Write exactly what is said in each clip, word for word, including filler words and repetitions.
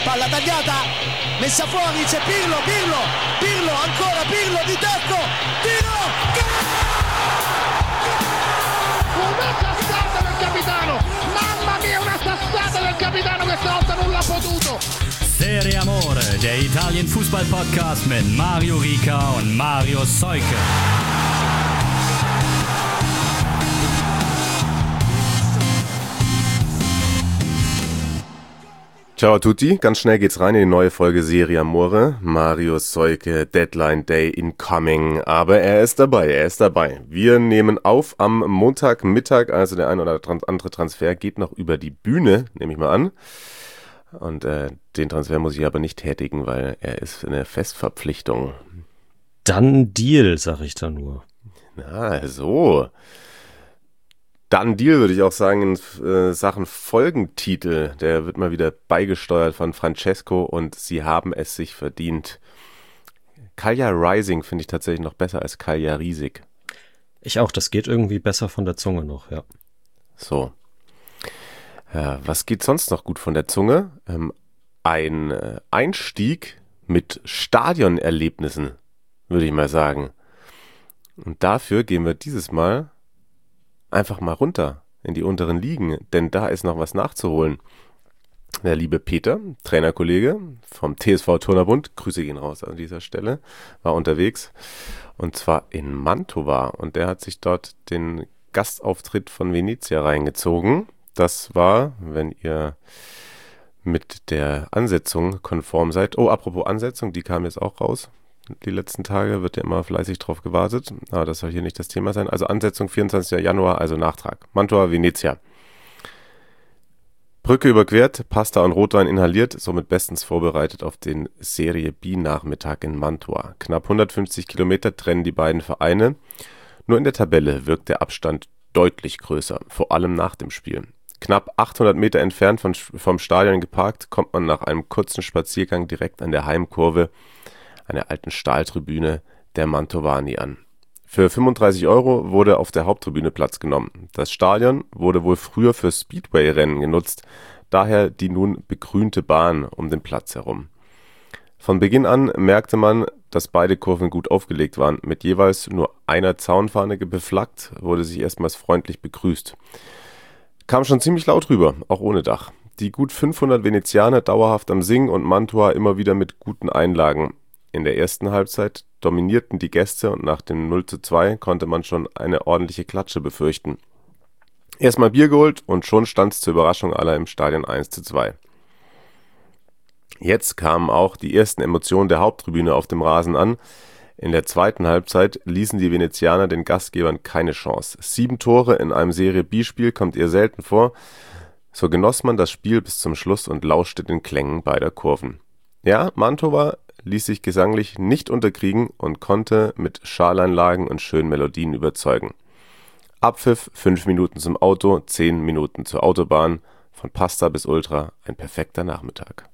palla tagliata, messa fuori, c'è Pirlo, Pirlo, Pirlo, ancora Pirlo di tacco, tiro, una sassata del capitano, mamma mia, una sassata del capitano, questa volta non l'ha potuto. Serie Amore, der Italien-Fußball-Podcast mit Mario Rica und Mario Seuke. Ciao a tutti, ganz schnell geht's rein in die neue Folge Serie Amore. Mario Seuke, Deadline Day incoming, aber er ist dabei, er ist dabei. Wir nehmen auf am Montagmittag, also der ein oder andere Transfer geht noch über die Bühne, nehme ich mal an. Und äh, den Transfer muss ich aber nicht tätigen, weil er ist eine Festverpflichtung. Dann Deal, sag ich da nur. Na, so. Dann Deal, würde ich auch sagen, in äh, Sachen Folgentitel. Der wird mal wieder beigesteuert von Francesco und sie haben es sich verdient. Kalja Rising finde ich tatsächlich noch besser als Kalja Riesig. Ich auch, das geht irgendwie besser von der Zunge noch, ja. So. Ja, was geht sonst noch gut von der Zunge? Ähm, ein äh, Einstieg mit Stadionerlebnissen, würde ich mal sagen. Und dafür gehen wir dieses Mal einfach mal runter in die unteren Ligen, denn da ist noch was nachzuholen. Der liebe Peter, Trainerkollege vom T S V Turnerbund, Grüße gehen raus an dieser Stelle, war unterwegs und zwar in Mantova und der hat sich dort den Gastauftritt von Venezia reingezogen. Das war, wenn ihr mit der Ansetzung konform seid. Oh, apropos Ansetzung, die kam jetzt auch raus. Die letzten Tage wird ja immer fleißig drauf gewartet. Aber das soll hier nicht das Thema sein. Also Ansetzung vierundzwanzigster Januar, also Nachtrag. Mantova, Venezia. Brücke überquert, Pasta und Rotwein inhaliert, somit bestens vorbereitet auf den Serie B-Nachmittag in Mantova. Knapp hundertfünfzig Kilometer trennen die beiden Vereine. Nur in der Tabelle wirkt der Abstand deutlich größer, vor allem nach dem Spiel. Knapp achthundert Meter entfernt von, vom Stadion geparkt, kommt man nach einem kurzen Spaziergang direkt an der Heimkurve, an der alten Stahltribüne der Mantovani an. Für fünfunddreißig Euro wurde auf der Haupttribüne Platz genommen. Das Stadion wurde wohl früher für Speedway-Rennen genutzt, daher die nun begrünte Bahn um den Platz herum. Von Beginn an merkte man, dass beide Kurven gut aufgelegt waren. Mit jeweils nur einer Zaunfahne beflaggt, wurde sich erstmals freundlich begrüßt. Kam schon ziemlich laut rüber, auch ohne Dach. Die gut fünfhundert Venezianer dauerhaft am Singen und Mantova immer wieder mit guten Einlagen. In der ersten Halbzeit dominierten die Gäste und nach dem null zu zwei konnte man schon eine ordentliche Klatsche befürchten. Erstmal Bier geholt und schon stand es zur Überraschung aller im Stadion eins zu zwei. Jetzt kamen auch die ersten Emotionen der Haupttribüne auf dem Rasen an. In der zweiten Halbzeit ließen die Venezianer den Gastgebern keine Chance. Sieben Tore in einem Serie B-Spiel kommt eher selten vor. So genoss man das Spiel bis zum Schluss und lauschte den Klängen beider Kurven. Ja, Mantova ließ sich gesanglich nicht unterkriegen und konnte mit Schaleinlagen und schönen Melodien überzeugen. Abpfiff, fünf Minuten zum Auto, zehn Minuten zur Autobahn, von Pasta bis Ultra, ein perfekter Nachmittag.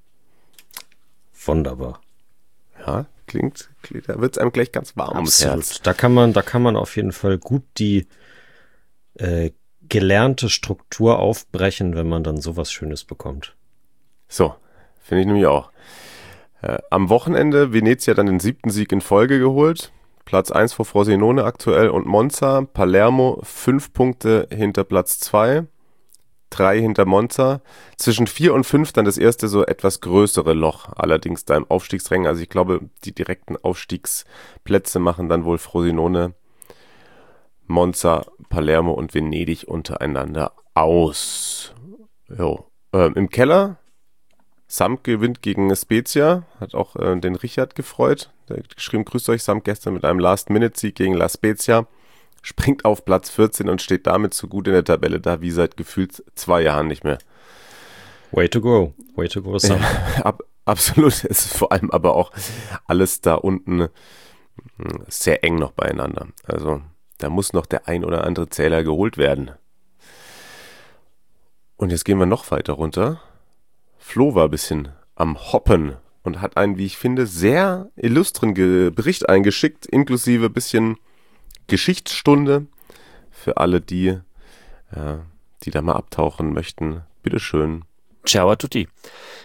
Wunderbar. Ja, klingt, klingt da wird es einem gleich ganz warm ums Herz. Da kann man, da kann man auf jeden Fall gut die äh, gelernte Struktur aufbrechen, wenn man dann sowas Schönes bekommt. So, finde ich nämlich auch. Äh, am Wochenende Venezia dann den siebten Sieg in Folge geholt. Platz eins vor Frosinone aktuell und Monza. Palermo fünf Punkte hinter Platz zwei. Drei hinter Monza. Zwischen vier und fünf dann das erste so etwas größere Loch. Allerdings da im Aufstiegsrängen. Also ich glaube, die direkten Aufstiegsplätze machen dann wohl Frosinone, Monza, Palermo und Venedig untereinander aus. Jo. Ähm, im Keller Samp gewinnt gegen Spezia. Hat auch äh, den Richard gefreut. Der hat geschrieben, grüßt euch, Samp gestern mit einem Last-Minute-Sieg gegen La Spezia. Springt auf Platz vierzehn und steht damit so gut in der Tabelle da wie seit gefühlt zwei Jahren nicht mehr. Way to go. Way to go, Sam. Ja, ab, absolut. Es ist vor allem aber auch alles da unten sehr eng noch beieinander. Also da muss noch der ein oder andere Zähler geholt werden. Und jetzt gehen wir noch weiter runter. Flo war ein bisschen am Hoppen und hat einen, wie ich finde, sehr illustren Ge- Bericht eingeschickt, inklusive ein bisschen Geschichtsstunde für alle, die, ja, die da mal abtauchen möchten. Bitteschön. Ciao a tutti.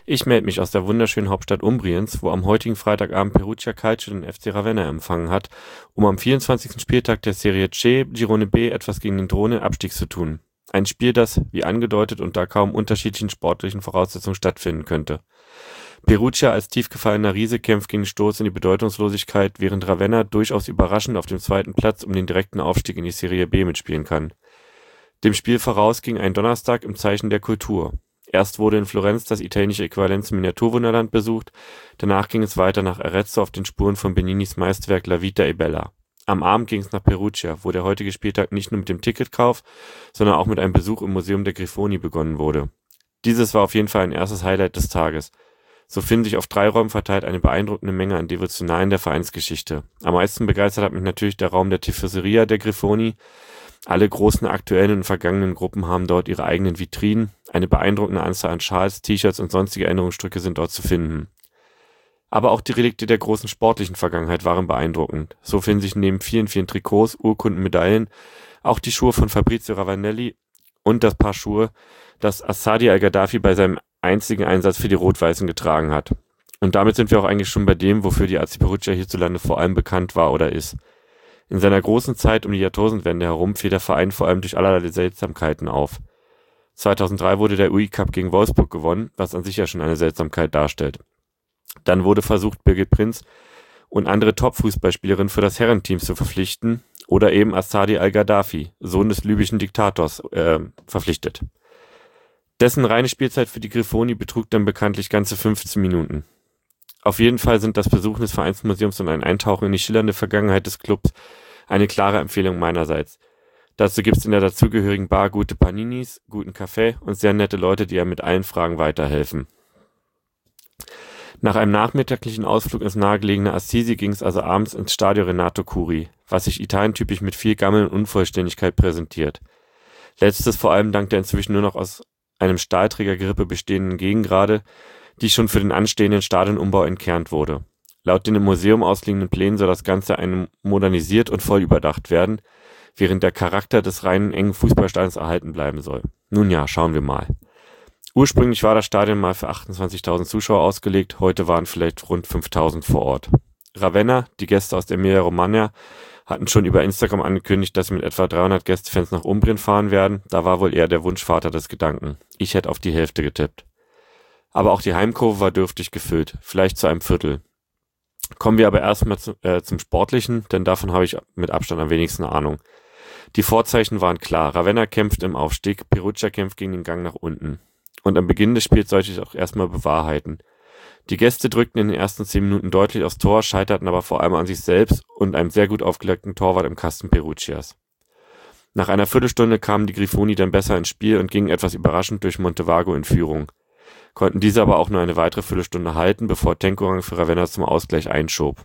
Ich melde mich aus der wunderschönen Hauptstadt Umbriens, wo am heutigen Freitagabend Perugia Calcio den F C Ravenna empfangen hat, um am vierundzwanzigsten Spieltag der Serie C, Girone B, etwas gegen den drohenden Abstieg zu tun. Ein Spiel, das, wie angedeutet, unter kaum unterschiedlichen sportlichen Voraussetzungen stattfinden könnte. Perugia als tiefgefallener Riese kämpft gegen den Stoß in die Bedeutungslosigkeit, während Ravenna durchaus überraschend auf dem zweiten Platz um den direkten Aufstieg in die Serie B mitspielen kann. Dem Spiel voraus ging ein Donnerstag im Zeichen der Kultur. Erst wurde in Florenz das italienische Äquivalent zum Miniaturwunderland besucht, danach ging es weiter nach Arezzo auf den Spuren von Beninis Meisterwerk La Vita e Bella. Am Abend ging es nach Perugia, wo der heutige Spieltag nicht nur mit dem Ticketkauf, sondern auch mit einem Besuch im Museum der Grifoni begonnen wurde. Dieses war auf jeden Fall ein erstes Highlight des Tages. So finden sich auf drei Räumen verteilt eine beeindruckende Menge an Devotionalien der Vereinsgeschichte. Am meisten begeistert hat mich natürlich der Raum der Tifoseria der Grifoni. Alle großen aktuellen und vergangenen Gruppen haben dort ihre eigenen Vitrinen. Eine beeindruckende Anzahl an Schals, T-Shirts und sonstige Erinnerungsstücke sind dort zu finden. Aber auch die Relikte der großen sportlichen Vergangenheit waren beeindruckend. So finden sich neben vielen, vielen Trikots, Urkunden, Medaillen auch die Schuhe von Fabrizio Ravanelli und das Paar Schuhe, das Asadi Al-Gaddafi bei seinem einzigen Einsatz für die Rot-Weißen getragen hat. Und damit sind wir auch eigentlich schon bei dem, wofür die A C Perugia hierzulande vor allem bekannt war oder ist. In seiner großen Zeit um die Jahrtausendwende herum fiel der Verein vor allem durch allerlei Seltsamkeiten auf. zweitausenddrei wurde der U E Cup gegen Wolfsburg gewonnen, was an sich ja schon eine Seltsamkeit darstellt. Dann wurde versucht, Birgit Prinz und andere Top-Fußballspielerinnen für das Herrenteam zu verpflichten oder eben Asadi Al-Gaddafi, Sohn des libyschen Diktators, äh, verpflichtet. Dessen reine Spielzeit für die Grifoni betrug dann bekanntlich ganze fünfzehn Minuten. Auf jeden Fall sind das Besuchen des Vereinsmuseums und ein Eintauchen in die schillernde Vergangenheit des Clubs eine klare Empfehlung meinerseits. Dazu gibt's in der dazugehörigen Bar gute Paninis, guten Kaffee und sehr nette Leute, die einem mit allen Fragen weiterhelfen. Nach einem nachmittaglichen Ausflug ins nahegelegene Assisi ging es also abends ins Stadio Renato Curi, was sich italientypisch mit viel Gammel und Unvollständigkeit präsentiert. Letztes vor allem dank der inzwischen nur noch aus einem Stahlträgergerippe bestehenden Gegengrade, die schon für den anstehenden Stadionumbau entkernt wurde. Laut den im Museum ausliegenden Plänen soll das Ganze einem modernisiert und voll überdacht werden, während der Charakter des reinen engen Fußballstadions erhalten bleiben soll. Nun ja, schauen wir mal. Ursprünglich war das Stadion mal für achtundzwanzigtausend Zuschauer ausgelegt, heute waren vielleicht rund fünftausend vor Ort. Ravenna, die Gäste aus der Emilia-Romagna, hatten schon über Instagram angekündigt, dass sie mit etwa dreihundert Gästefans nach Umbrien fahren werden. Da war wohl eher der Wunschvater des Gedanken. Ich hätte auf die Hälfte getippt. Aber auch die Heimkurve war dürftig gefüllt, vielleicht zu einem Viertel. Kommen wir aber erstmal zu, äh, zum Sportlichen, denn davon habe ich mit Abstand am wenigsten Ahnung. Die Vorzeichen waren klar. Ravenna kämpft im Aufstieg, Perugia kämpft gegen den Gang nach unten. Und am Beginn des Spiels sollte ich auch erstmal bewahrheiten. Die Gäste drückten in den ersten zehn Minuten deutlich aufs Tor, scheiterten aber vor allem an sich selbst und einem sehr gut aufgelegten Torwart im Kasten Perugias. Nach einer Viertelstunde kamen die Grifoni dann besser ins Spiel und gingen etwas überraschend durch Montevago in Führung. Konnten diese aber auch nur eine weitere Viertelstunde halten, bevor Tenkorang für Ravenna zum Ausgleich einschob.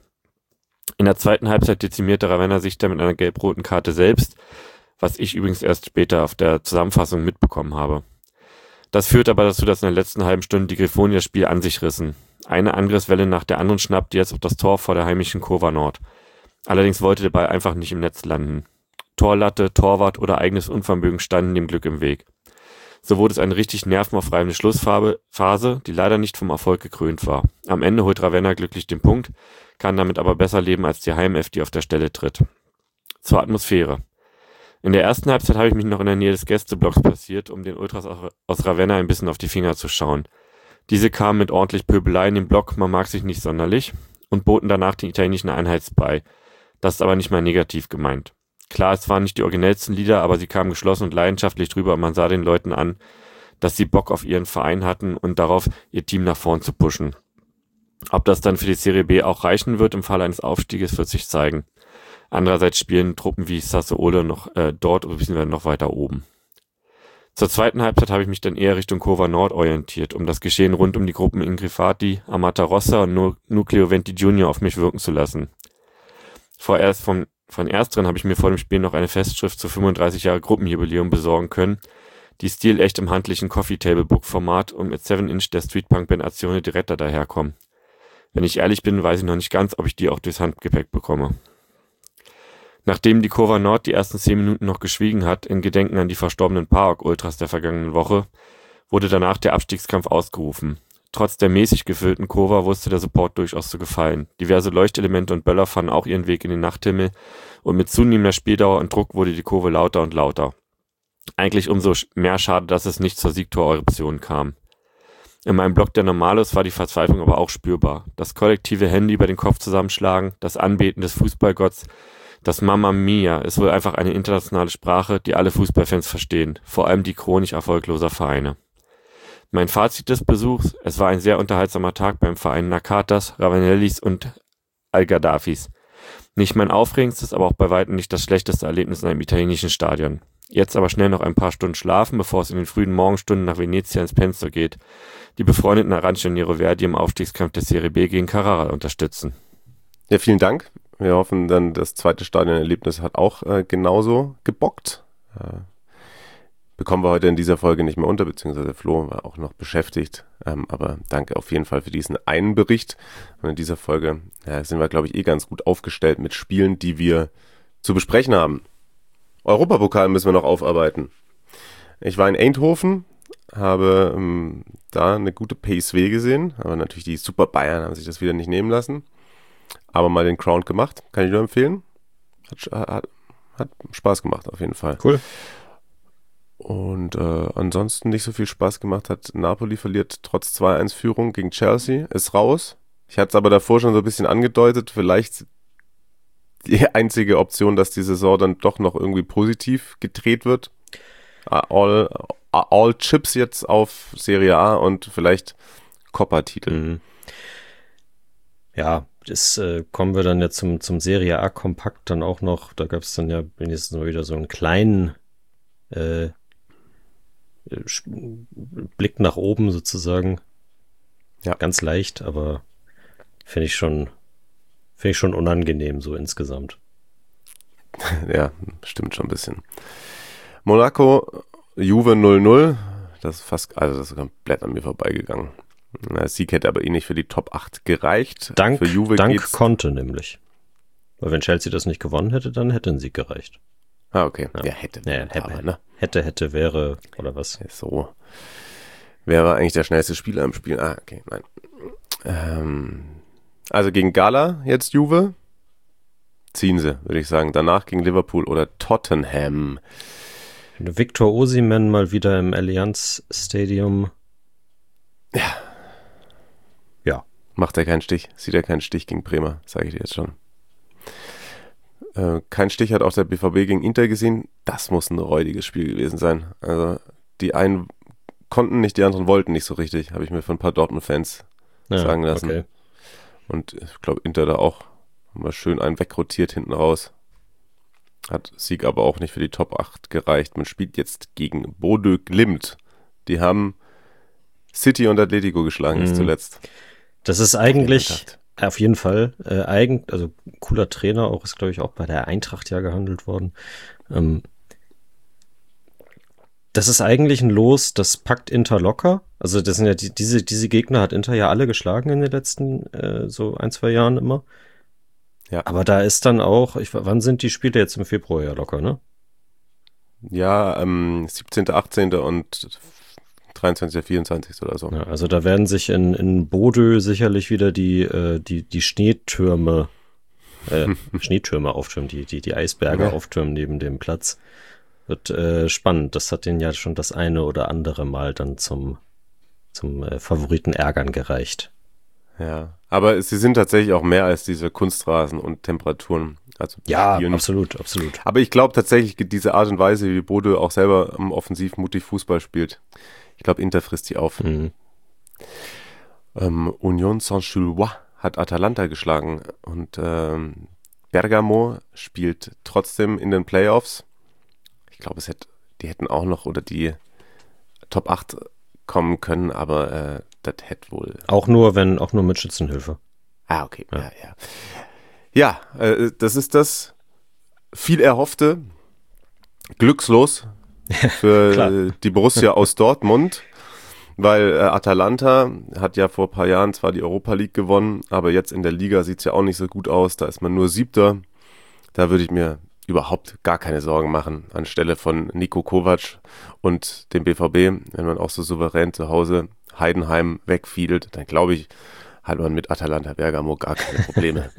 In der zweiten Halbzeit dezimierte Ravenna sich dann mit einer gelb-roten Karte selbst, was ich übrigens erst später auf der Zusammenfassung mitbekommen habe. Das führte aber dazu, dass in der letzten halben Stunde die Grifoni das Spiel an sich rissen. Eine Angriffswelle nach der anderen schnappte jetzt auf das Tor vor der heimischen Kurva Nord. Allerdings wollte der Ball einfach nicht im Netz landen. Torlatte, Torwart oder eigenes Unvermögen standen dem Glück im Weg. So wurde es eine richtig nervenaufreibende Schlussphase, die leider nicht vom Erfolg gekrönt war. Am Ende holt Ravenna glücklich den Punkt, kann damit aber besser leben als die Heimelf, die auf der Stelle tritt. Zur Atmosphäre. In der ersten Halbzeit habe ich mich noch in der Nähe des Gästeblocks platziert, um den Ultras aus Ravenna ein bisschen auf die Finger zu schauen. Diese kamen mit ordentlich Pöbelei in den Block, man mag sich nicht sonderlich, und boten danach den italienischen Einheitsbrei. Das ist aber nicht mal negativ gemeint. Klar, es waren nicht die originellsten Lieder, aber sie kamen geschlossen und leidenschaftlich drüber und man sah den Leuten an, dass sie Bock auf ihren Verein hatten und darauf, ihr Team nach vorn zu pushen. Ob das dann für die Serie B auch reichen wird im Fall eines Aufstieges, wird sich zeigen. Andererseits spielen Truppen wie Sassuolo noch äh, dort oder beziehungsweise noch weiter oben. Zur zweiten Halbzeit habe ich mich dann eher Richtung Kurva Nord orientiert, um das Geschehen rund um die Gruppen Ingrifati, Amaterossa und Nucleo Venti Junior auf mich wirken zu lassen. Vorerst vom Von ersteren habe ich mir vor dem Spiel noch eine Festschrift zu fünfunddreißig Jahre Gruppenjubiläum besorgen können, die stilecht im handlichen Coffee-Table-Book-Format und mit seven inch der Streetpunk-Band Azione Diretta daherkommen. Wenn ich ehrlich bin, weiß ich noch nicht ganz, ob ich die auch durchs Handgepäck bekomme. Nachdem die Kurva Nord die ersten zehn Minuten noch geschwiegen hat, in Gedenken an die verstorbenen PAOK-Ultras der vergangenen Woche, wurde danach der Abstiegskampf ausgerufen. trotz der mäßig gefüllten Kurve wusste der Support durchaus zu gefallen. Diverse Leuchtelemente und Böller fanden auch ihren Weg in den Nachthimmel und mit zunehmender Spieldauer und Druck wurde die Kurve lauter und lauter. Eigentlich umso mehr schade, dass es nicht zur Siegtoreruption kam. In meinem Blog der Normalos war die Verzweiflung aber auch spürbar. Das kollektive Hände über den Kopf zusammenschlagen, das Anbeten des Fußballgotts, das Mamma Mia ist wohl einfach eine internationale Sprache, die alle Fußballfans verstehen, vor allem die chronisch erfolgloser Vereine. Mein Fazit des Besuchs: Es war ein sehr unterhaltsamer Tag beim Verein Nakatas, Ravanellis und Al-Gaddafis. Nicht mein aufregendstes, aber auch bei weitem nicht das schlechteste Erlebnis in einem italienischen Stadion. Jetzt aber schnell noch ein paar Stunden schlafen, bevor es in den frühen Morgenstunden nach Venezia ins Penso geht. Die befreundeten Arancio Nero Verdi im Aufstiegskampf der Serie B gegen Carrara unterstützen. Ja, vielen Dank. Wir hoffen dann, das zweite Stadionerlebnis hat auch äh, genauso gebockt. Äh, bekommen wir heute in dieser Folge nicht mehr unter, beziehungsweise Flo war auch noch beschäftigt. Ähm, aber danke auf jeden Fall für diesen einen Bericht. Und in dieser Folge ja, sind wir, glaube ich, eh ganz gut aufgestellt mit Spielen, die wir zu besprechen haben. Europapokal müssen wir noch aufarbeiten. Ich war in Eindhoven, habe ähm, da eine gute P S V gesehen, aber natürlich die Super Bayern haben sich das wieder nicht nehmen lassen. Aber mal den Crown gemacht, kann ich nur empfehlen. Hat, hat, hat Spaß gemacht auf jeden Fall. Cool. Und äh, ansonsten nicht so viel Spaß gemacht hat. Napoli verliert trotz zwei eins Führung gegen Chelsea, ist raus. Ich hatte es aber davor schon so ein bisschen angedeutet, vielleicht die einzige Option, dass die Saison dann doch noch irgendwie positiv gedreht wird. All, all Chips jetzt auf Serie A und vielleicht Coppa-Titel. Mhm. Ja, das äh, kommen wir dann ja zum, zum Serie A-Kompakt dann auch noch. Da gab es dann ja wenigstens mal wieder so einen kleinen äh, Blick nach oben sozusagen. Ja. Ganz leicht, aber finde ich schon finde ich schon unangenehm so insgesamt. Ja, stimmt schon ein bisschen. Monaco, Juve null null. Das ist fast, also das ist komplett an mir vorbeigegangen. Der Sieg hätte aber eh nicht für die Top acht gereicht. Dank, für Juve Dank geht's. konnte nämlich. Weil wenn Chelsea das nicht gewonnen hätte, dann hätte ein Sieg gereicht. Ah, okay. Ja, Ja. hätte. Ja, hätte, aber, ne? hätte, hätte, wäre, oder was? So. Wer war eigentlich der schnellste Spieler im Spiel? Ah, okay, nein. Ähm, also gegen Gala jetzt Juve. Ziehen sie, würde ich sagen. Danach gegen Liverpool oder Tottenham. Victor Osimhen mal wieder im Allianz Stadium. Ja. Ja. Macht er keinen Stich. Sieht er keinen Stich gegen Bremer, sage ich dir jetzt schon. Äh, kein Stich hat auch der B V B gegen Inter gesehen. Das muss ein räudiges Spiel gewesen sein. Also die einen konnten nicht, die anderen wollten nicht so richtig. Habe ich mir von ein paar Dortmund-Fans Ja, sagen lassen. okay. Und ich glaube, Inter da auch mal schön einen wegrotiert hinten raus. Hat Sieg aber auch nicht für die Top acht gereicht. Man spielt jetzt gegen Bodø Glimt. Die haben City und Atletico geschlagen, ist Mhm. zuletzt. Das ist eigentlich Eintracht. auf jeden Fall äh, eigen, also cooler Trainer, auch ist glaube ich auch bei der Eintracht ja gehandelt worden. Ähm, das ist eigentlich ein Los, das packt Inter locker. Also das sind ja die, diese diese Gegner hat Inter ja alle geschlagen in den letzten äh, so ein zwei Jahren immer. Ja. Aber da ist dann auch, ich, wann sind die Spiele jetzt im Februar ja locker, ne? Ja, ähm, siebzehnten, achtzehnten und dreiundzwanzigsten, vierundzwanzigsten oder so. Ja, also da werden sich in, in Bodø sicherlich wieder die, äh, die, die Schneetürme, äh, Schneetürme auftürmen, die, die, die Eisberge Ja. auftürmen neben dem Platz. Wird äh, spannend. Das hat denen ja schon das eine oder andere Mal dann zum, zum äh, Favoriten ärgern gereicht. Ja, aber sie sind tatsächlich auch mehr als diese Kunstrasen und Temperaturen. Also Ja, spielen. absolut, absolut. Aber ich glaube tatsächlich, diese Art und Weise, wie Bodø auch selber um, offensiv mutig Fußball spielt, ich glaube, Inter frisst die auf. Mhm. Ähm, Union Saint-Gilloise hat Atalanta geschlagen und ähm, Bergamo spielt trotzdem in den Playoffs. Ich glaube, es hätte, die hätten auch noch oder die Top acht kommen können, aber äh, das hätte wohl. Auch nur, wenn, auch nur mit Schützenhilfe. Ah, okay. Ja. Ja, ja. Ja, äh, das ist das viel erhoffte Glückslos für Klar. äh, die Borussia aus Dortmund, weil äh, Atalanta hat ja vor ein paar Jahren zwar die Europa League gewonnen, aber jetzt in der Liga sieht es ja auch nicht so gut aus. Da ist man nur Siebter. Da würde ich mir überhaupt gar keine Sorgen machen anstelle von Niko Kovac und dem B V B, wenn man auch so souverän zu Hause Heidenheim wegfiedelt, dann glaube ich, hat man mit Atalanta Bergamo gar keine Probleme.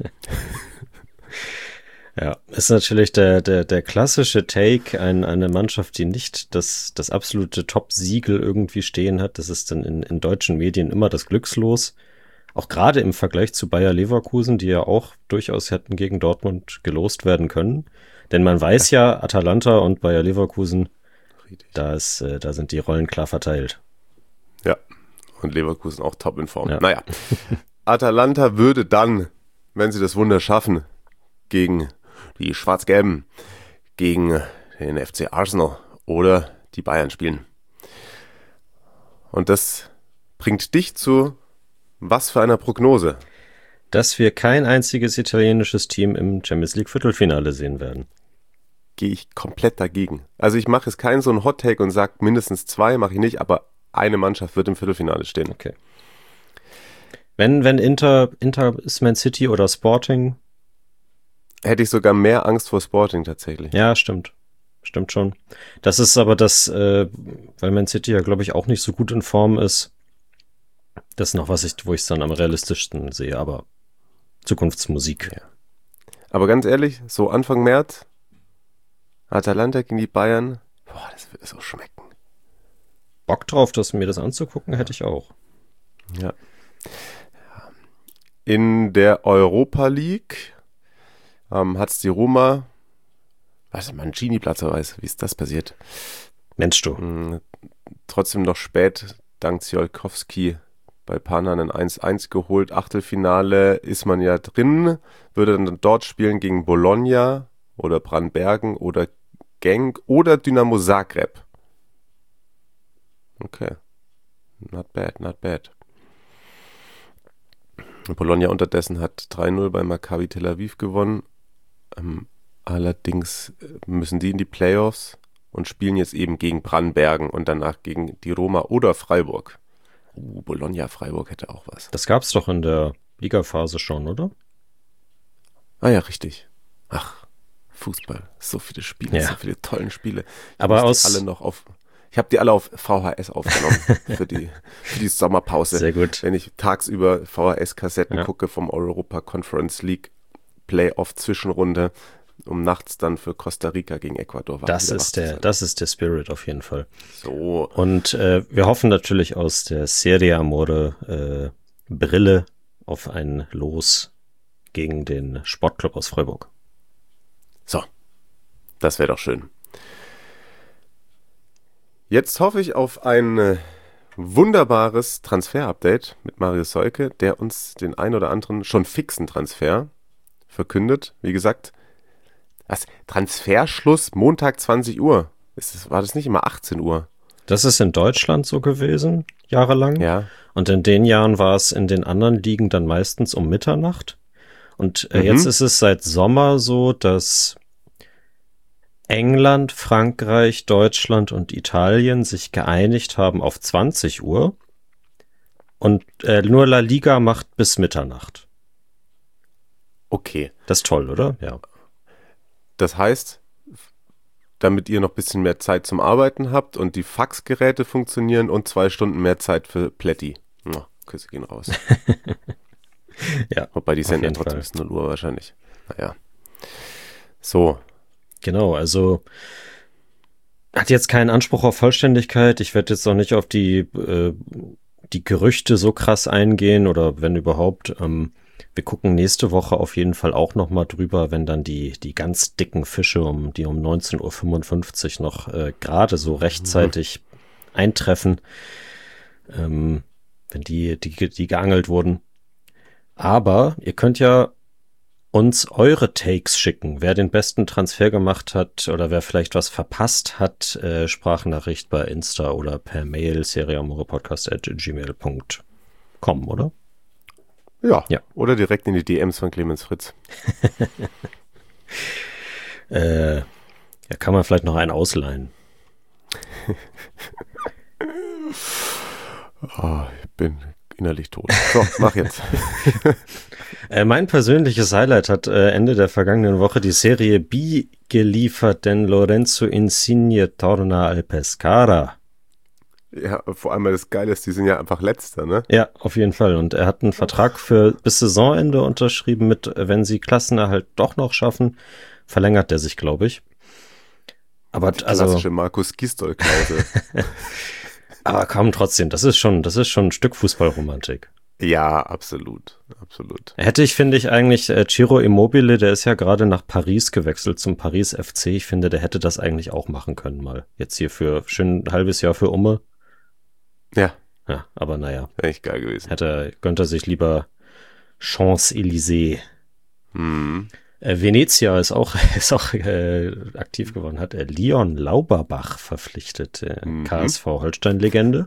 Ja, ist natürlich der, der, der klassische Take, ein, eine Mannschaft, die nicht das, das absolute Top-Siegel irgendwie stehen hat. Das ist dann in, in deutschen Medien immer das Glückslos. Auch gerade im Vergleich zu Bayer Leverkusen, die ja auch durchaus hätten gegen Dortmund gelost werden können. Denn man weiß ja, Atalanta und Bayer Leverkusen, da, ist, äh, da sind die Rollen klar verteilt. Ja, und Leverkusen auch top in Form. Ja. Naja, Atalanta würde dann, wenn sie das Wunder schaffen, gegen die Schwarz-Gelben, gegen den F C Arsenal oder die Bayern spielen. Und das bringt dich zu was für einer Prognose? Dass wir kein einziges italienisches Team im Champions League Viertelfinale sehen werden. Gehe ich komplett dagegen. Also ich mache jetzt keinen so einen Hot-Take und sage mindestens zwei, mache ich nicht, aber eine Mannschaft wird im Viertelfinale stehen. Okay. Wenn, wenn Inter, Inter ist Man City oder Sporting? Hätte ich sogar mehr Angst vor Sporting tatsächlich. Ja, stimmt. Stimmt schon. Das ist aber das, äh, weil Man City ja, glaube ich, auch nicht so gut in Form ist. Das ist noch was, ich, wo ich es dann am realistischsten sehe, aber Zukunftsmusik. Ja. Aber ganz ehrlich, so Anfang März, Atalanta gegen die Bayern, boah, das würde so schmecken. Bock drauf, das, mir das anzugucken, hätte ich auch. Ja. In der Europa League ähm, hat es die Roma, was ist Mancini-Platz weiß, wie ist das passiert? Mensch, du. Mhm, trotzdem noch spät, dank Ziolkowski bei Pana ein eins eins geholt. Achtelfinale ist man ja drin, würde dann dort spielen gegen Bologna oder Brandbergen oder Genk oder Dynamo Zagreb. Okay. Not bad, not bad. Bologna unterdessen hat drei null bei Maccabi Tel Aviv gewonnen. Ähm, allerdings müssen die in die Playoffs und spielen jetzt eben gegen Brandbergen und danach gegen die Roma oder Freiburg. Uh, Bologna Freiburg hätte auch was. Das gab's doch in der Ligaphase schon, oder? Ah ja, richtig. Ach, Fußball. So viele Spiele, Ja. so viele tolle Spiele. Ich Aber muss die aus- alle noch auf. Ich habe die alle auf V H S aufgenommen für die, für die Sommerpause. Sehr gut. Wenn ich tagsüber V H S-Kassetten Ja. gucke vom Europa Conference League Playoff-Zwischenrunde, um nachts dann für Costa Rica gegen Ecuador wach Das wieder wach ist zu der, sein. das ist der Spirit auf jeden Fall. So, Und äh, wir hoffen natürlich aus der Serie Amore äh, Brille auf ein Los gegen den Sportclub aus Freiburg. so. Das wäre doch schön. Jetzt hoffe ich auf ein äh, wunderbares Transfer-Update mit Marius Seuke, der uns den ein oder anderen schon fixen Transfer verkündet. Wie gesagt, was? Transferschluss Montag zwanzig Uhr. Ist das, war das nicht immer achtzehn Uhr? Das ist in Deutschland so gewesen, jahrelang. Ja. Und in den Jahren war es in den anderen Ligen dann meistens um Mitternacht. Und äh, Mhm. jetzt ist es seit Sommer so, dass England, Frankreich, Deutschland und Italien sich geeinigt haben auf zwanzig Uhr. Und äh, nur La Liga macht bis Mitternacht. Okay. Das ist toll, oder? Ja. Das heißt, damit ihr noch ein bisschen mehr Zeit zum Arbeiten habt und die Faxgeräte funktionieren und zwei Stunden mehr Zeit für Plätti. Mua, Küsse gehen raus. Ja, Wobei die auf senden ja jeden trotzdem Fall. bis null Uhr wahrscheinlich. Naja. So. Genau, also hat jetzt keinen Anspruch auf Vollständigkeit. Ich werde jetzt noch nicht auf die, äh, die Gerüchte so krass eingehen oder wenn überhaupt. Ähm, wir gucken nächste Woche auf jeden Fall auch nochmal drüber, wenn dann die, die ganz dicken Fische, um die um neunzehn Uhr fünfundfünfzig noch äh, gerade so rechtzeitig eintreffen, ähm, wenn die, die, die geangelt wurden. Aber ihr könnt ja uns eure Takes schicken, wer den besten Transfer gemacht hat oder wer vielleicht was verpasst hat, äh, Sprachnachricht bei Insta oder per Mail seriamorepodcast at gmail punkt com, oder? Ja. Ja. Oder direkt in die D Ms von Clemens Fritz. Äh, ja, kann man vielleicht noch einen ausleihen. Oh, ich bin innerlich tot. So, mach jetzt. Äh, mein persönliches Highlight hat äh, Ende der vergangenen Woche die Serie B geliefert, denn Lorenzo Insigne torna al Pescara. Ja, vor allem, weil das Geile ist, die sind ja einfach Letzter, ne? Ja, auf jeden Fall. Und er hat einen Vertrag für bis Saisonende unterschrieben mit, wenn sie Klassenerhalt doch noch schaffen, verlängert der sich, glaube ich. Aber die also klassische Markus Gisdol-Klausel. aber kaum trotzdem, das ist schon, das ist schon ein Stück Fußballromantik. Ja, absolut, absolut. Hätte ich, finde ich, eigentlich äh, Ciro Immobile, der ist ja gerade nach Paris gewechselt, zum Paris F C. Ich finde, der hätte das eigentlich auch machen können mal. Jetzt hier für schön ein halbes Jahr für Umme. Ja. Ja, aber naja. Echt geil gewesen. Hätte, gönnt er sich lieber Champs-Élysées. Hm. Äh, Venezia ist auch, ist auch äh, aktiv geworden, hat er Leon Lauberbach verpflichtet, äh, Mhm. K S V Holstein-Legende.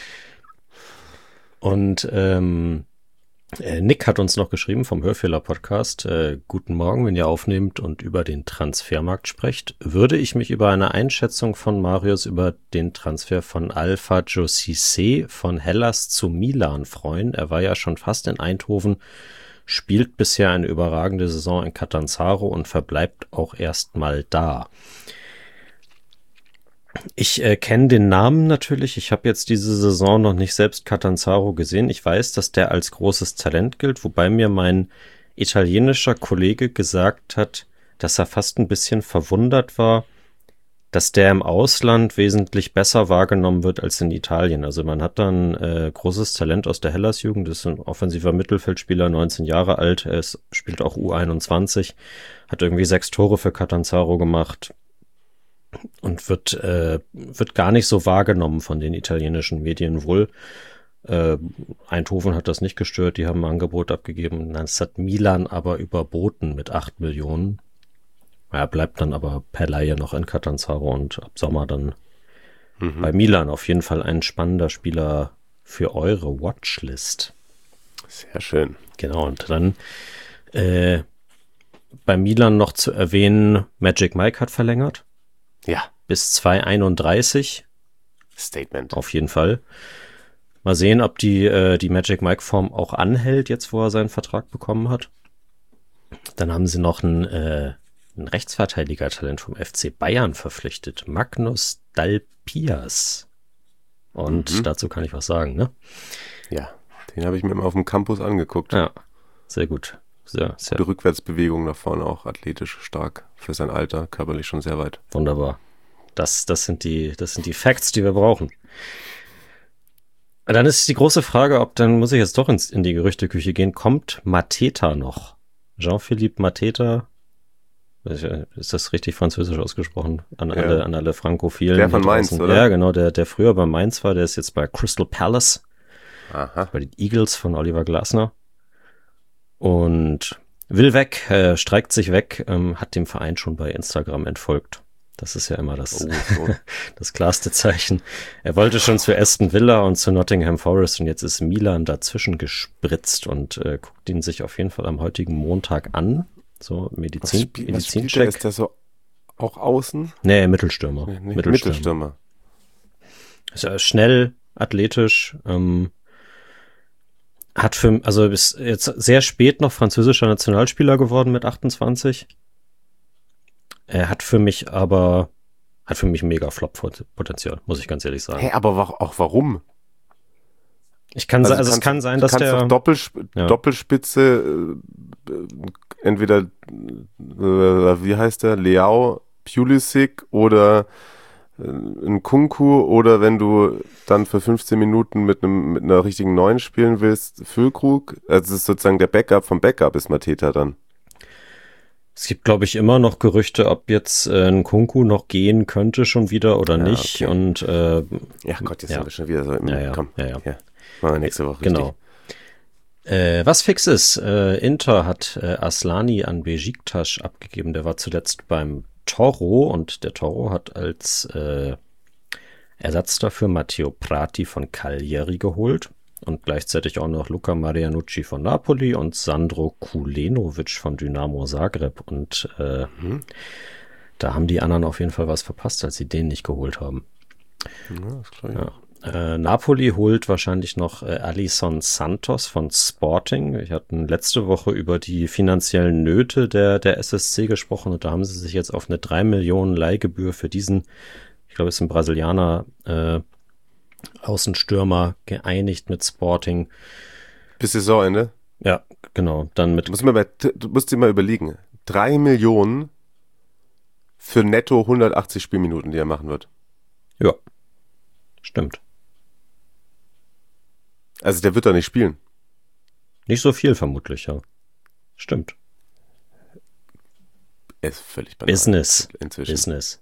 Und ähm, äh, Nick hat uns noch geschrieben vom Hörfehler-Podcast, äh, guten Morgen, wenn ihr aufnehmt und über den Transfermarkt sprecht, würde ich mich über eine Einschätzung von Marius über den Transfer von Alpha Cissé von Hellas zu Milan freuen. Er war ja schon fast in Eindhoven, spielt bisher eine überragende Saison in Catanzaro und verbleibt auch erstmal da. Ich äh, kenne den Namen natürlich. Ich habe jetzt diese Saison noch nicht selbst Catanzaro gesehen. Ich weiß, dass der als großes Talent gilt, wobei mir mein italienischer Kollege gesagt hat, dass er fast ein bisschen verwundert war, dass der im Ausland wesentlich besser wahrgenommen wird als in Italien. Also man hat dann äh, großes Talent aus der Hellas-Jugend, das ist ein offensiver Mittelfeldspieler, neunzehn Jahre alt, er ist, spielt auch U einundzwanzig, hat irgendwie sechs Tore für Catanzaro gemacht und wird äh, wird gar nicht so wahrgenommen von den italienischen Medien wohl. Äh, Eindhoven hat das nicht gestört, die haben ein Angebot abgegeben, das hat Milan aber überboten mit acht Millionen. Er bleibt dann aber per Leihe noch in Catanzaro und ab Sommer dann mhm. bei Milan. Auf jeden Fall ein spannender Spieler für eure Watchlist. Sehr schön. Genau, und dann äh, bei Milan noch zu erwähnen, Magic Mike hat verlängert. Ja. Bis zwanzig einunddreißig. Statement. Auf jeden Fall. Mal sehen, ob die, äh, die Magic Mike Form auch anhält, jetzt wo er seinen Vertrag bekommen hat. Dann haben sie noch einen, äh, ein Rechtsverteidiger-Talent vom F C Bayern verpflichtet. Magnus Dalpias. Und Mhm. dazu kann ich was sagen, ne? Ja, den habe ich mir immer auf dem Campus angeguckt. Ja, sehr gut. Sehr, sehr Die Rückwärtsbewegung nach vorne auch athletisch stark für sein Alter, körperlich schon sehr weit. wunderbar. Das, das sind die, das sind die Facts, die wir brauchen. Dann ist die große Frage, ob, dann muss ich jetzt doch ins, in die Gerüchteküche gehen, kommt Mateta noch? Jean-Philippe Mateta, ist das richtig französisch ausgesprochen? An Ja. alle, an alle Frankophilen. Der von hier Mainz, draußen. oder? Ja, genau, der, der früher bei Mainz war, der ist jetzt bei Crystal Palace, Aha. bei den Eagles von Oliver Glasner. Und will weg, äh, streikt sich weg, ähm, hat dem Verein schon bei Instagram entfolgt. Das ist ja immer das, Oh, so. das klarste Zeichen. Er wollte schon zu Aston Villa und zu Nottingham Forest und jetzt ist Milan dazwischen gespritzt und äh, guckt ihn sich auf jeden Fall am heutigen Montag an. So Was, Medizin, spiel, was spielt der? Medizincheck. Ist der so auch außen? Nee, Mittelstürmer. Nee, nee, Mittelstürmer. Mittelstürmer. Ist ja schnell, athletisch, ähm, hat für, also ist jetzt sehr spät noch französischer Nationalspieler geworden mit achtundzwanzig. Er hat für mich aber, hat für mich mega Flop-Potenzial, muss ich ganz ehrlich sagen. Hey, aber wa- auch warum? Ich kann Also sagen, also du es kannst- kann sein, du dass kannst der, doch Doppelsp- Ja. Doppelspitze, äh, äh, entweder, äh, wie heißt der, Leao, Pulisic oder äh, ein Kunku, oder wenn du dann für fünfzehn Minuten mit einem mit einer richtigen Neun spielen willst, Füllkrug. Also es ist sozusagen der Backup vom Backup ist Mateta dann. es gibt, glaube ich, immer noch Gerüchte, ob jetzt äh, ein Kunku noch gehen könnte schon wieder oder Ja, nicht. okay. Und äh, Ja Gott, jetzt Ja. sind wir schon wieder so im, Ja, ja. komm, Ja, ja. machen wir nächste Woche genau. Äh, was fix ist, äh, Inter hat äh, Aslani an Besiktas abgegeben. Der war zuletzt beim Toro und der Toro hat als äh, Ersatz dafür Matteo Prati von Cagliari geholt und gleichzeitig auch noch Luca Marianucci von Napoli und Sandro Kulenovic von Dynamo Zagreb. Und äh, Mhm. da haben die anderen auf jeden Fall was verpasst, als sie den nicht geholt haben. Ja, das glaub ich. Ja. Äh, Napoli holt wahrscheinlich noch äh, Alisson Santos von Sporting. Wir hatten letzte Woche über die finanziellen Nöte der, der S S C gesprochen und da haben sie sich jetzt auf eine drei Millionen Leihgebühr für diesen, ich glaube, es ist ein Brasilianer, äh, Außenstürmer geeinigt mit Sporting. Bis Saisonende? Ja, genau. Dann mit. Du musst, mal bei, du musst dir mal überlegen. Drei Millionen für netto hundertachtzig Spielminuten, die er machen wird. Ja, stimmt. Also der wird da nicht spielen. Nicht so viel vermutlich, ja. Stimmt. Er ist völlig banal. Business. Inzwischen. Business.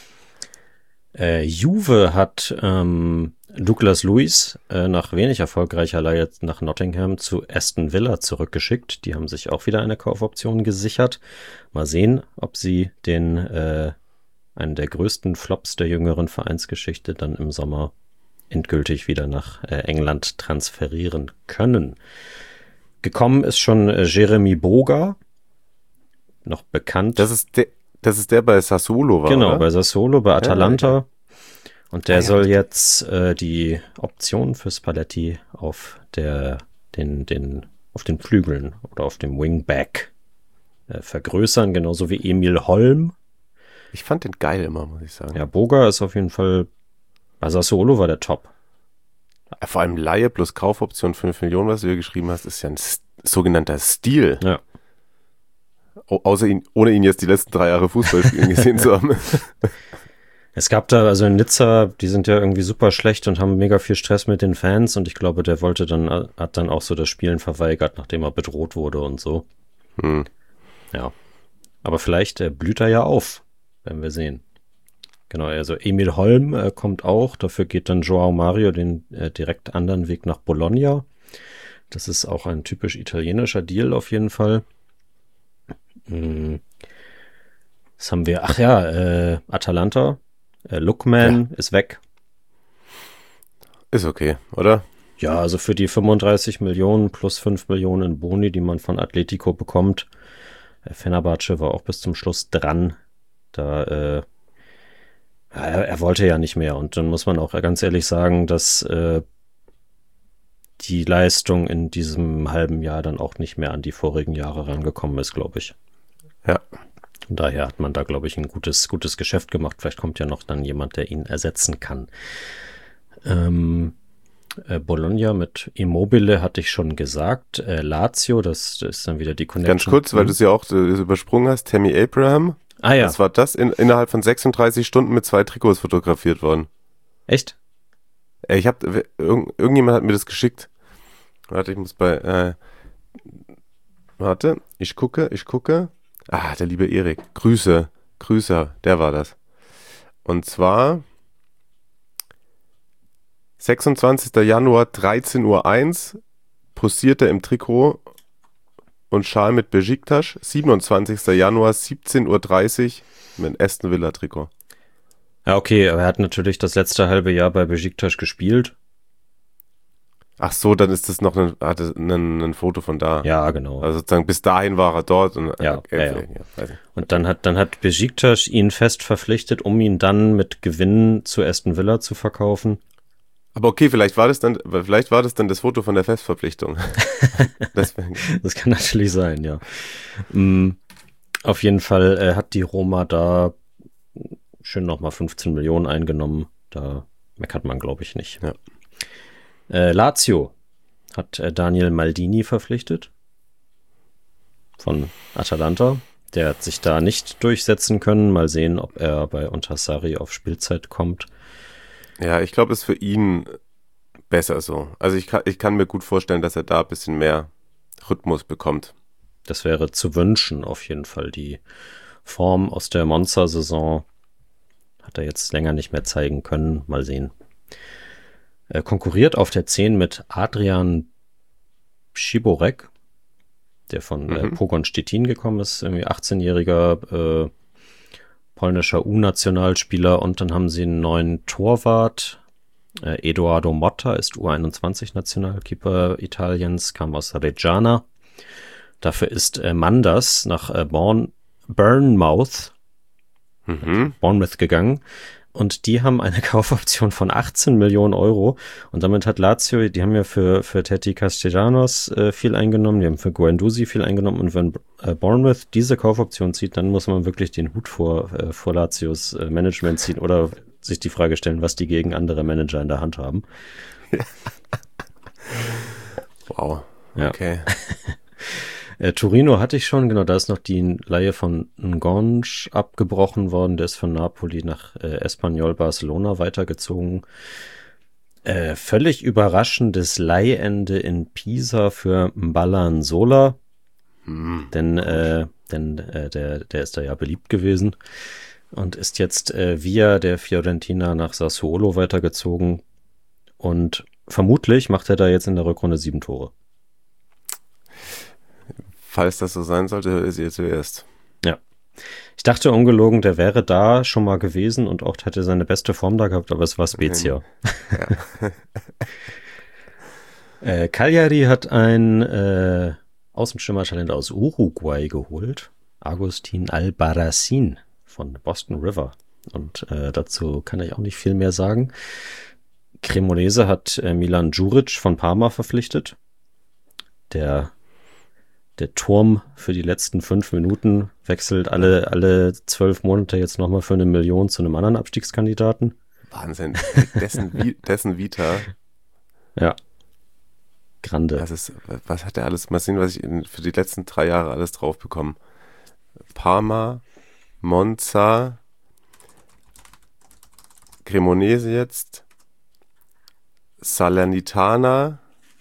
Ja. Äh, Juve hat ähm, Douglas Luiz äh, nach wenig erfolgreicher Leihe nach Nottingham zu Aston Villa zurückgeschickt. Die haben sich auch wieder eine Kaufoption gesichert. Mal sehen, ob sie den äh, einen der größten Flops der jüngeren Vereinsgeschichte dann im Sommer endgültig wieder nach äh, England transferieren können. Gekommen ist schon äh, Jeremy Boga, noch bekannt. Das ist der, das ist der bei Sassuolo war, Genau, oder? bei Sassuolo, bei Atalanta. Ja, ja. Und der Ah, ja. soll jetzt äh, die Option für Spalletti auf der, den, den, auf den Flügeln oder auf dem Wingback äh, vergrößern, genauso wie Emil Holm. Ich fand den geil immer, muss ich sagen. Ja, Boga ist auf jeden Fall, bei Sassuolo war der Top. Vor allem Laie plus Kaufoption fünf Millionen, was du hier geschrieben hast, ist ja ein S- sogenannter Stil. Ja. O- außer ihn, ohne ihn jetzt die letzten drei Jahre Fußball spielen gesehen zu haben. Es gab da, also in Nizza, die sind ja irgendwie super schlecht und haben mega viel Stress mit den Fans und ich glaube, der wollte dann, hat dann auch so das Spielen verweigert, nachdem er bedroht wurde und so. Hm. Ja. Aber vielleicht äh, blüht er ja auf, werden wir sehen. Genau, also Emil Holm äh, kommt auch, dafür geht dann Joao Mario den äh, direkt anderen Weg nach Bologna. Das ist auch ein typisch italienischer Deal auf jeden Fall. Hm. Was haben wir? Ach ja, äh, Atalanta. Äh, Lookman ja. ist weg. Ist okay, oder? Ja, also für die fünfunddreißig Millionen plus fünf Millionen Boni, die man von Atletico bekommt. Äh, Fenerbahce war auch bis zum Schluss dran. Da, äh, er, er wollte ja nicht mehr. Und dann muss man auch ganz ehrlich sagen, dass äh, die Leistung in diesem halben Jahr dann auch nicht mehr an die vorigen Jahre rangekommen ist, glaube ich. Ja. Von daher hat man da, glaube ich, ein gutes, gutes Geschäft gemacht. Vielleicht kommt ja noch dann jemand, der ihn ersetzen kann. Ähm, äh, Bologna mit Immobile hatte ich schon gesagt. Äh, Lazio, das, das ist dann wieder die Connection. Ganz kurz, weil du es ja auch äh, übersprungen hast, Tammy Abraham. Ah ja. Was war das? In, innerhalb von sechsunddreißig Stunden mit zwei Trikots fotografiert worden. Echt? Äh, ich hab, irgend, irgendjemand hat mir das geschickt. Warte, ich muss bei, äh, warte, ich gucke, ich gucke. Ah, der liebe Erik. Grüße, Grüße, der war das. Und zwar sechsundzwanzigster Januar, dreizehn Uhr eins, posiert er im Trikot und Schal mit Besiktas. siebenundzwanzigster Januar, siebzehn Uhr dreißig mit Aston Villa Trikot. Ja, okay, aber er hat natürlich das letzte halbe Jahr bei Besiktas gespielt. Ach so, dann ist das noch ein, hatte ein, ein Foto von da. Ja, genau. Also sozusagen bis dahin war er dort. Und, Ja, äh, ja, ja. ja, weiß nicht. Und dann hat, dann hat Besiktas ihn fest verpflichtet, um ihn dann mit Gewinn zu Aston Villa zu verkaufen. Aber okay, vielleicht war das dann, vielleicht war das dann das Foto von der Festverpflichtung. Deswegen. Das kann natürlich sein, ja. Mm, auf jeden Fall äh, hat die Roma da schön nochmal fünfzehn Millionen eingenommen. Da meckert man, glaube ich, nicht. Ja. Äh, Lazio hat äh, Daniel Maldini verpflichtet von Atalanta. Der hat sich da nicht durchsetzen können. Mal sehen, ob er bei Untersari auf Spielzeit kommt. Ja, ich glaube, es ist für ihn besser so. Also ich kann, ich kann mir gut vorstellen, dass er da ein bisschen mehr Rhythmus bekommt. Das wäre zu wünschen, auf jeden Fall. Die Form aus der Monza-Saison hat er jetzt länger nicht mehr zeigen können. Mal sehen. Er konkurriert auf der zehn mit Adrian Schiborek, der von Mhm. äh, Pogoń Szczecin gekommen ist, irgendwie achtzehnjähriger äh, polnischer U-Nationalspieler. Und dann haben sie einen neuen Torwart. Äh, Edoardo Motta ist U einundzwanzig-Nationalkeeper Italiens, kam aus Reggiana. Dafür ist äh, Manders nach äh, Bourne, Bournemouth, Mhm. Bournemouth gegangen. Und die haben eine Kaufoption von achtzehn Millionen Euro. Und damit hat Lazio, die haben ja für, für Teti Castellanos äh, viel eingenommen, die haben für Guendouzi viel eingenommen. Und wenn äh, Bournemouth diese Kaufoption zieht, dann muss man wirklich den Hut vor, äh, vor Lazios äh, Management ziehen. Oder sich die Frage stellen, was die gegen andere Manager in der Hand haben. Wow, okay. Ja. äh, Torino hatte ich schon, genau, da ist noch die Leihe von Ngonge abgebrochen worden, der ist von Napoli nach äh, Espanyol Barcelona weitergezogen. Äh, völlig überraschendes Leihende in Pisa für Mbalan Sola, hm. denn, äh, denn äh, der, der ist da ja beliebt gewesen und ist jetzt äh, via der Fiorentina nach Sassuolo weitergezogen und vermutlich macht er da jetzt in der Rückrunde sieben Tore. Falls das so sein sollte, ist ihr zuerst. Ja. Ich dachte ungelogen, der wäre da schon mal gewesen und auch hätte seine beste Form da gehabt, aber es war Spezia. Ja. äh, Cagliari hat ein äh, Außenstürmertalent aus Uruguay geholt. Agustin Albarracin von Boston River. Und äh, dazu kann ich auch nicht viel mehr sagen. Cremonese hat äh, Milan Djuric von Parma verpflichtet. Der Der Turm für die letzten fünf Minuten wechselt alle alle zwölf Monate jetzt nochmal für eine Million zu einem anderen Abstiegskandidaten. Wahnsinn. Dessen, dessen Vita. Ja. Grande. Das ist, was hat er alles? Mal sehen, was ich in, für die letzten drei Jahre alles drauf bekomme. Parma, Monza, Cremonese jetzt, Salernitana,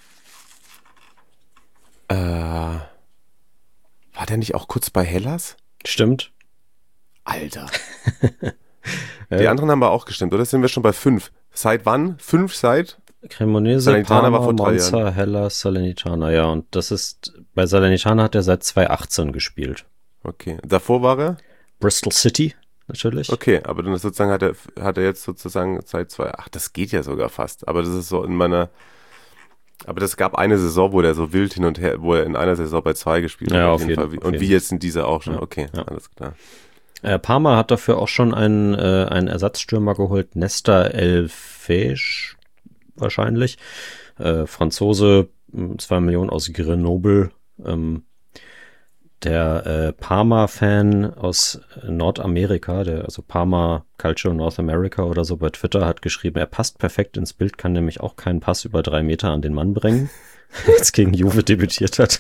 äh, war der nicht auch kurz bei Hellas? Stimmt. Alter. Die anderen haben wir auch gestimmt, oder? Sind wir schon bei fünf? Seit wann? Fünf seit? Cremonese, Salernitana Parma, war vor drei Monza, Jahren. Hellas, Salernitana, ja. Und das ist, bei Salernitana hat er seit zwanzig achtzehn gespielt. Okay. Davor war er? Bristol City, natürlich. Okay, aber dann sozusagen hat er, hat er jetzt sozusagen seit zwei, ach, das geht ja sogar fast. Aber das ist so in meiner, aber das gab eine Saison, wo der so wild hin und her, wo er in einer Saison bei zwei gespielt hat. Ja, auf auf jeden jeden, Fall. auf Und jeden. wie jetzt in dieser auch schon. Ja, Okay, ja. alles klar. Äh, Parma hat dafür auch schon einen, äh, einen Ersatzstürmer geholt, Nesta Elfesch wahrscheinlich. Äh, Franzose, zwei Millionen aus Grenoble. Ähm, der äh, Parma-Fan aus Nordamerika, der also Parma Culture North America oder so bei Twitter hat geschrieben, er passt perfekt ins Bild, kann nämlich auch keinen Pass über drei Meter an den Mann bringen. Jetzt gegen Juve debütiert hat.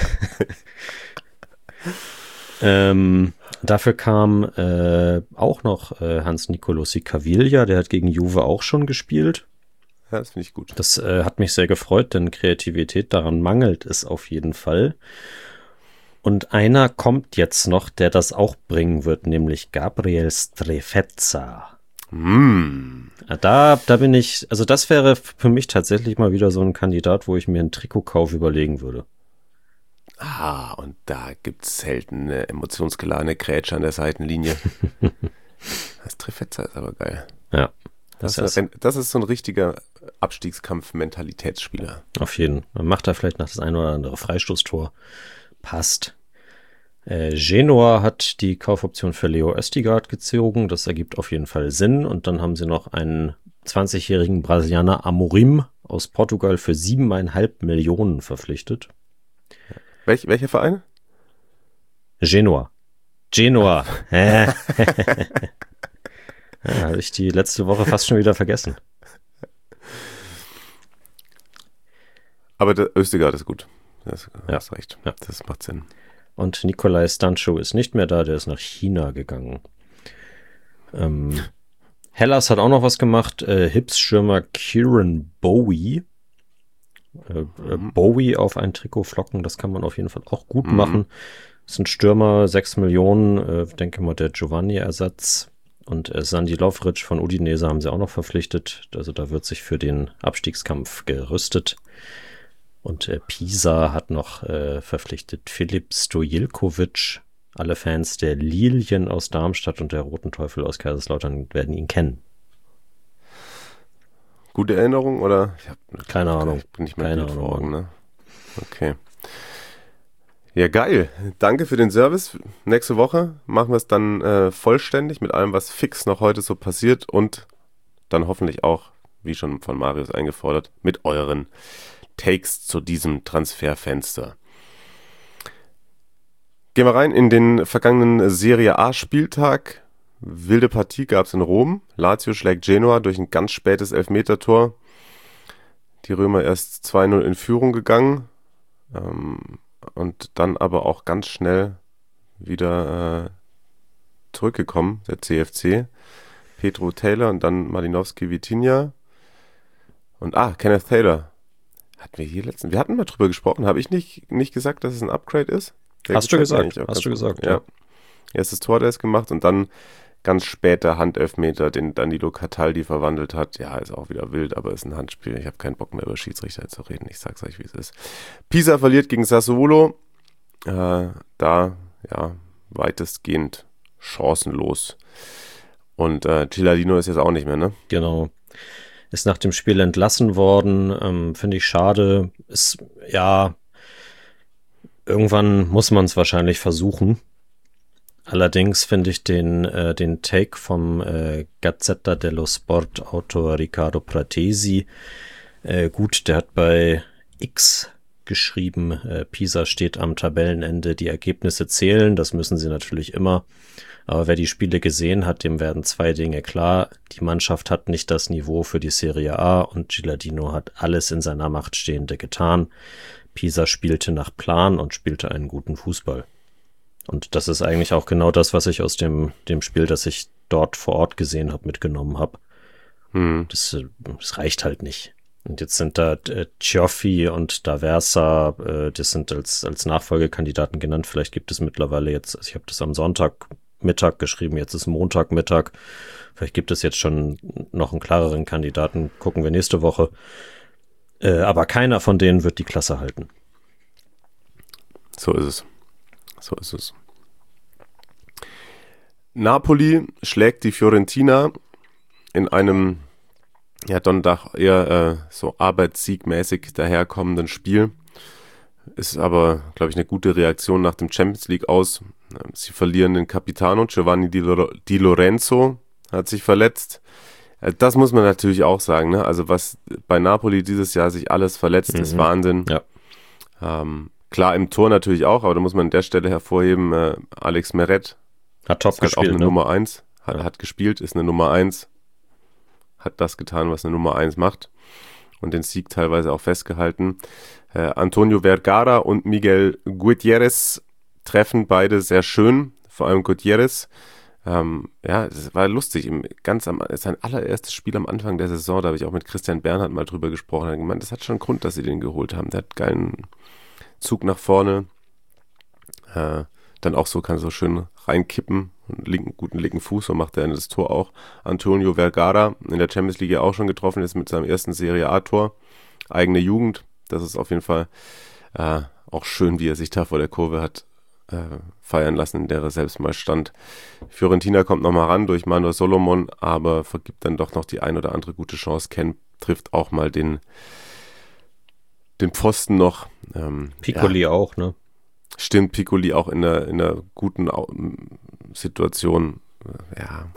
ähm, dafür kam äh, auch noch äh, Hans-Nicolosi Caviglia, der hat gegen Juve auch schon gespielt. Ja, das finde ich gut. Das äh, hat mich sehr gefreut, denn Kreativität, daran mangelt es auf jeden Fall. Und einer kommt jetzt noch, der das auch bringen wird, nämlich Gabriel Strefezza. Mm. Da, da bin ich, also das wäre für mich tatsächlich mal wieder so ein Kandidat, wo ich mir einen Trikotkauf überlegen würde. Ah, und da gibt es selten eine emotionsgeladene Grätsche an der Seitenlinie. Das Trefetzer ist aber geil. Ja. Das, Das, ist, ein, das ist so ein richtiger Abstiegskampf-Mentalitätsspieler. Auf jeden Fall. Man macht da vielleicht noch das ein oder andere Freistoßtor. Passt. Äh, Genoa hat die Kaufoption für Leo Østigard gezogen. Das ergibt auf jeden Fall Sinn. Und dann haben sie noch einen zwanzigjährigen Brasilianer Amorim aus Portugal für siebeneinhalb Millionen verpflichtet. Welch, welcher Verein? Genoa. Genoa. Ja, habe ich die letzte Woche fast schon wieder vergessen. Aber der Østigard ist gut. Das, du Ja. hast recht. Ja. Das macht Sinn. Und Nikolai Stancho ist nicht mehr da, der ist nach China gegangen. Ähm, Hellas hat auch noch was gemacht. Äh, Hipsstürmer Kieran Bowie. Äh, äh, Bowie auf ein Trikot flocken, das kann man auf jeden Fall auch gut Mhm. machen. Das sind Stürmer, sechs Millionen, äh, denke mal der Giovanni-Ersatz. Und äh, Sandi Lovric von Udinese haben sie auch noch verpflichtet. Also da wird sich für den Abstiegskampf gerüstet. Und äh, Pisa hat noch äh, verpflichtet Filip Stojilkovic. Alle Fans der Lilien aus Darmstadt und der Roten Teufel aus Kaiserslautern werden ihn kennen. Gute Erinnerung oder? Ich hab, Keine Ahnung. Ich bin nicht mehr Keine Bild vor Ahnung. Augen, ne? Okay. Ja, geil. Danke für den Service. Nächste Woche machen wir es dann äh, vollständig mit allem, was fix noch heute so passiert und dann hoffentlich auch, wie schon von Marius eingefordert, mit euren Takes zu diesem Transferfenster. Gehen wir rein in den vergangenen Serie A Spieltag. wilde Partie gab es in Rom. Lazio schlägt Genoa durch ein ganz spätes Elfmetertor. Die Römer erst zwei null in Führung gegangen ähm, und dann aber auch ganz schnell wieder äh, zurückgekommen, der C F C. Pedro Taylor und dann Malinowski Vitinha. Und ah, Kenneth Taylor. Hatten wir hier letztens, wir hatten mal drüber gesprochen. Habe ich nicht, nicht gesagt, dass es ein Upgrade ist? Der Hast du gesagt, hast du gesagt, ja. ja. Erstes Tor, der es gemacht und dann ganz später Handelfmeter, den Danilo Cataldi verwandelt hat. Ja, ist auch wieder wild, aber ist ein Handspiel. Ich habe keinen Bock mehr über Schiedsrichter zu reden. Ich sag's euch, wie es ist. Pisa verliert gegen Sassuolo. Äh, da, ja, weitestgehend chancenlos. Und äh, Gilardino ist jetzt auch nicht mehr, ne? Genau. Ist nach dem Spiel entlassen worden. Ähm, finde ich schade. Ist, ja, irgendwann muss man es wahrscheinlich versuchen. Allerdings finde ich den, äh, den Take vom äh, Gazzetta dello Sport Autor Riccardo Pratesi äh, gut. Der hat bei X geschrieben, äh, Pisa steht am Tabellenende, die Ergebnisse zählen, das müssen sie natürlich immer. Aber wer die Spiele gesehen hat, dem werden zwei Dinge klar. Die Mannschaft hat nicht das Niveau für die Serie A und Gilardino hat alles in seiner Macht Stehende getan. Pisa spielte nach Plan und spielte einen guten Fußball. Und das ist eigentlich auch genau das, was ich aus dem, dem Spiel, das ich dort vor Ort gesehen habe, mitgenommen habe. Hm. Das, das reicht halt nicht. Und jetzt sind da äh, Cioffi und D'Aversa, äh, das sind als, als Nachfolgekandidaten genannt. Vielleicht gibt es mittlerweile jetzt, also ich habe das am Sonntagmittag geschrieben, jetzt ist Montagmittag. Vielleicht gibt es jetzt schon noch einen klareren Kandidaten. Gucken wir nächste Woche. Äh, aber keiner von denen wird die Klasse halten. So ist es. So ist es. Napoli schlägt die Fiorentina in einem ja dann doch eher äh, so arbeitssiegmäßig daherkommenden Spiel. Ist aber, glaube ich, eine gute Reaktion nach dem Champions League aus. Sie verlieren den Capitano, Giovanni Di, Lor- Di Lorenzo hat sich verletzt. Das muss man natürlich auch sagen, ne? Also was bei Napoli dieses Jahr sich alles verletzt, mhm. ist Wahnsinn. Ja. Ähm, Klar, im Tor natürlich auch, aber da muss man an der Stelle hervorheben, äh, Alex Meret hat top ist gespielt, halt auch eine ne? Nummer eins, hat, ja. hat gespielt, ist eine Nummer eins, hat das getan, was eine Nummer eins macht und den Sieg teilweise auch festgehalten. Äh, Antonio Vergara und Miguel Gutierrez treffen beide sehr schön, vor allem Gutierrez. Ähm, ja, es war lustig, im, ganz am, sein allererstes Spiel am Anfang der Saison, da habe ich auch mit Christian Bernhard mal drüber gesprochen, hat gemeint, das hat schon einen Grund, dass sie den geholt haben, der hat geilen Zug nach vorne, äh, dann auch so, kann so schön reinkippen, einen linken, guten linken Fuß, und macht er das Tor auch. Antonio Vergara, in der Champions League auch schon getroffen ist mit seinem ersten Serie A-Tor, eigene Jugend, das ist auf jeden Fall äh, auch schön, wie er sich da vor der Kurve hat äh, feiern lassen, in der er selbst mal stand. Fiorentina kommt nochmal ran durch Manu Solomon, aber vergibt dann doch noch die ein oder andere gute Chance. Ken trifft auch mal den den Pfosten noch. Ähm, Piccoli ja. auch, ne? Stimmt, Piccoli auch in einer, in einer guten Au- Situation. Ja.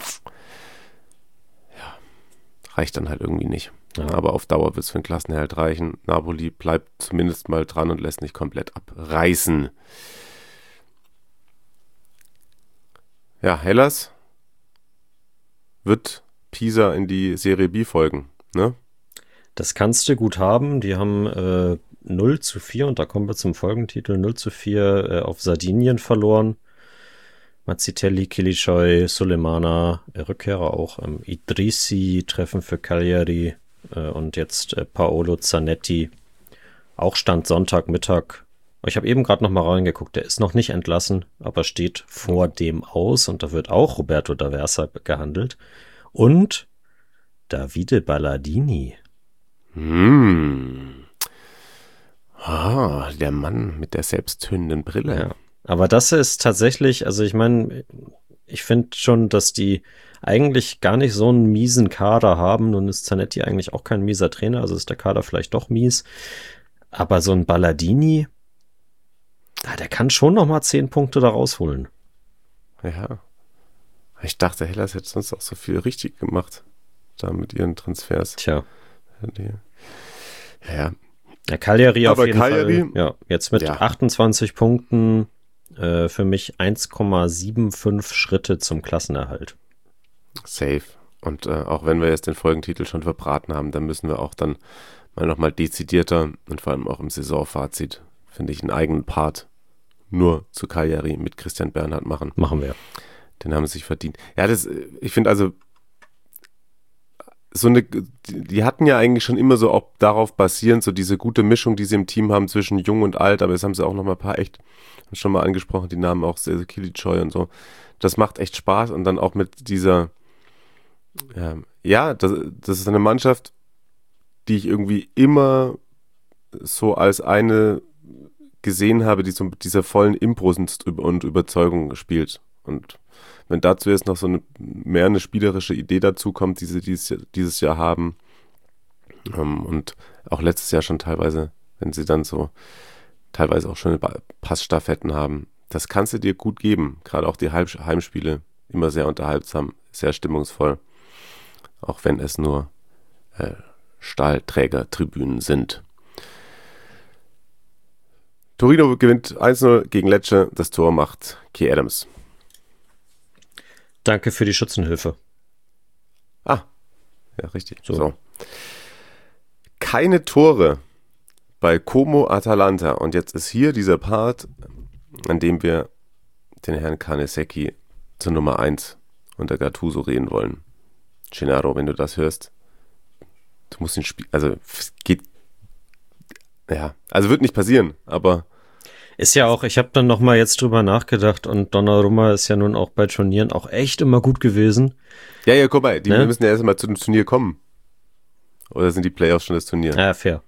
ja. Reicht dann halt irgendwie nicht. Ja. Aber auf Dauer wird es für den Klassenerhalt reichen. Napoli bleibt zumindest mal dran und lässt nicht komplett abreißen. Ja, Hellas wird Pisa in die Serie B folgen, ne? Das kannst du gut haben. Die haben äh, null zu vier, und da kommen wir zum Folgentitel, null zu vier äh, auf Sardinien verloren. Mazzitelli, Kilicoi, Sulemana, äh, Rückkehrer auch, ähm, Idrissi, Treffen für Cagliari äh, und jetzt äh, Paolo Zanetti. Auch Stand Sonntagmittag. Ich habe eben gerade noch mal reingeguckt, der ist noch nicht entlassen, aber steht vor dem aus, und da wird auch Roberto D'Aversa gehandelt. Und Davide Ballardini. Hm. Ah, der Mann mit der selbsttönenden Brille. Ja, aber das ist tatsächlich, also ich meine, ich finde schon, dass die eigentlich gar nicht so einen miesen Kader haben. Nun ist Zanetti eigentlich auch kein mieser Trainer, also ist der Kader vielleicht doch mies. Aber so ein Ballardini, ah, der kann schon noch mal zehn Punkte da rausholen. Ja. Ich dachte, Hellas hätte sonst auch so viel richtig gemacht, da mit ihren Transfers. Tja. Ja, ja. Ja, Cagliari auf Aber jeden Cagliari, Fall. Ja, jetzt mit ja. achtundzwanzig Punkten äh, für mich eins Komma fünfundsiebzig Schritte zum Klassenerhalt. Safe. Und äh, auch wenn wir jetzt den Folgentitel schon verbraten haben, dann müssen wir auch dann mal nochmal dezidierter und vor allem auch im Saisonfazit, finde ich, einen eigenen Part nur zu Cagliari mit Christian Bernhard machen. Machen wir. Den haben sie sich verdient. Ja, das, ich finde also, so eine, die hatten ja eigentlich schon immer so auch darauf basierend, so diese gute Mischung, die sie im Team haben zwischen jung und alt, aber jetzt haben sie auch noch mal ein paar echt, schon mal angesprochen, die Namen auch sehr, sehr Kilic und so. Das macht echt Spaß und dann auch mit dieser, ja, ja das, das ist eine Mannschaft, die ich irgendwie immer so als eine gesehen habe, die so mit dieser vollen Impro und Überzeugung spielt. Und wenn dazu jetzt noch so eine mehr eine spielerische Idee dazu kommt, die sie dieses, dieses Jahr haben ähm, und auch letztes Jahr schon teilweise, wenn sie dann so teilweise auch schöne Passstaffetten haben, das kannst du dir gut geben. Gerade auch die Heimspiele, immer sehr unterhaltsam, sehr stimmungsvoll, auch wenn es nur äh, Stahlträger-Tribünen sind. Torino gewinnt eins null gegen Lecce, das Tor macht Key Adams. Danke für die Schützenhilfe. Ah, ja, richtig. So. so. Keine Tore bei Como Atalanta. Und jetzt ist hier dieser Part, an dem wir den Herrn Carnesecchi zur Nummer eins unter Gattuso reden wollen. Gennaro, wenn du das hörst, du musst ihn spielen. Also, es geht. Ja, also wird nicht passieren, aber. Ist ja auch, ich habe dann nochmal jetzt drüber nachgedacht und Donnarumma ist ja nun auch bei Turnieren auch echt immer gut gewesen. Ja, ja, guck mal, die ne? müssen ja erst mal zu dem Turnier kommen. Oder sind die Playoffs schon das Turnier? Ja, fair.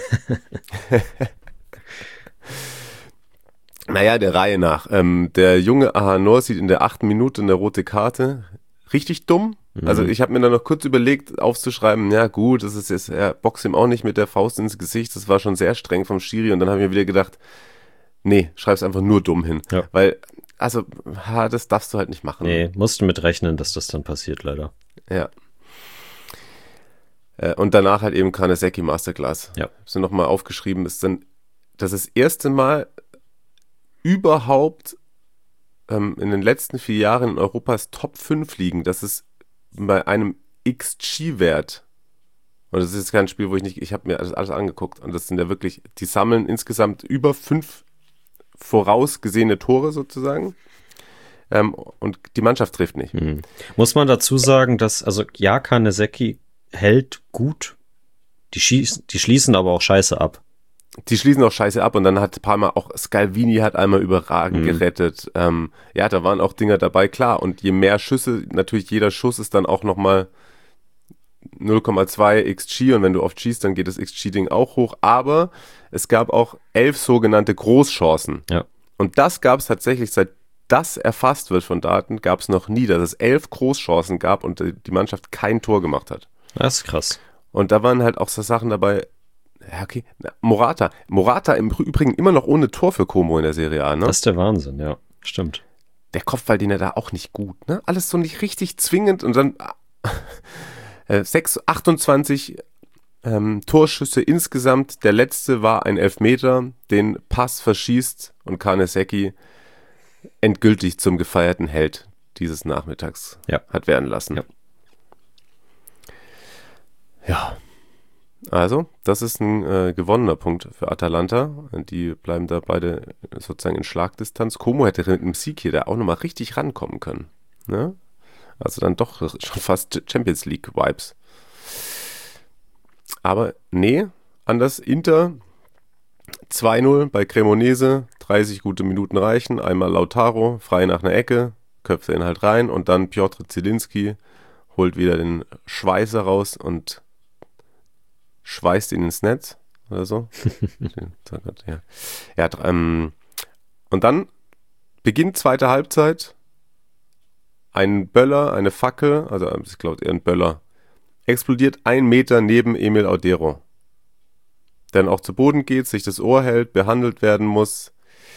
Naja, der Reihe nach. Ähm, der junge Ahanor sieht in der achten Minute eine rote Karte. Richtig dumm. Mhm. Also ich habe mir dann noch kurz überlegt, aufzuschreiben, ja gut, das ist jetzt, er boxt ihm auch nicht mit der Faust ins Gesicht. Das war schon sehr streng vom Schiri. Und dann habe ich mir wieder gedacht, nee, schreib's einfach nur dumm hin. Ja. Weil, also, ha, das darfst du halt nicht machen. Nee, musst du mit rechnen, dass das dann passiert, leider. Ja. Äh, und danach halt eben Carnesecchi Masterclass. Ja. So nochmal aufgeschrieben, ist dann das, ist das erste Mal überhaupt ähm, in den letzten vier Jahren in Europas Top fünf liegen. Das ist bei einem X G-Wert. Und das ist jetzt kein Spiel, wo ich nicht, ich habe mir das alles angeguckt. Und das sind ja wirklich, die sammeln insgesamt über fünf vorausgesehene Tore sozusagen. Ähm, und die Mannschaft trifft nicht. Mhm. Muss man dazu sagen, dass, also ja, Carnesecchi hält gut, die, schießen, die schließen aber auch scheiße ab. Die schließen auch scheiße ab und dann hat ein paar Mal auch Scalvini hat einmal überragend mhm. gerettet. Ähm, ja, da waren auch Dinger dabei, klar. Und je mehr Schüsse, natürlich jeder Schuss ist dann auch nochmal null Komma zwei X G und wenn du oft schießt, dann geht das X G-Ding auch hoch. Aber es gab auch elf sogenannte Großchancen. Ja. Und das gab es tatsächlich, seit das erfasst wird von Daten, gab es noch nie, dass es elf Großchancen gab und die Mannschaft kein Tor gemacht hat. Das ist krass. Und da waren halt auch so Sachen dabei, ja, okay, Morata. Morata im Übrigen immer noch ohne Tor für Como in der Serie A, ne? Das ist der Wahnsinn, ja, stimmt. Der Kopfball, den er da auch nicht gut, ne? Alles so nicht richtig zwingend und dann äh, sechs, achtundzwanzig ähm, Torschüsse insgesamt. Der letzte war ein Elfmeter, den Pass verschießt und Carnesecchi endgültig zum gefeierten Held dieses Nachmittags ja. hat werden lassen. Ja. ja. Also, das ist ein äh, gewonnener Punkt für Atalanta. Die bleiben da beide sozusagen in Schlagdistanz. Como hätte mit einem Sieg hier da auch nochmal richtig rankommen können. Ne? Also dann doch schon fast Champions League-Vibes. Aber nee, anders. Inter zwei null bei Cremonese. dreißig gute Minuten reichen. Einmal Lautaro, frei nach einer Ecke, köpft ihn halt rein. Und dann Piotr Zielinski holt wieder den Schweißer raus und schweißt ihn ins Netz oder so. ja. Ja, ähm, und dann beginnt zweite Halbzeit. Ein Böller, eine Fackel, also ich glaube eher ein Böller, explodiert ein Meter neben Emil Audero. Der dann auch zu Boden geht, sich das Ohr hält, behandelt werden muss.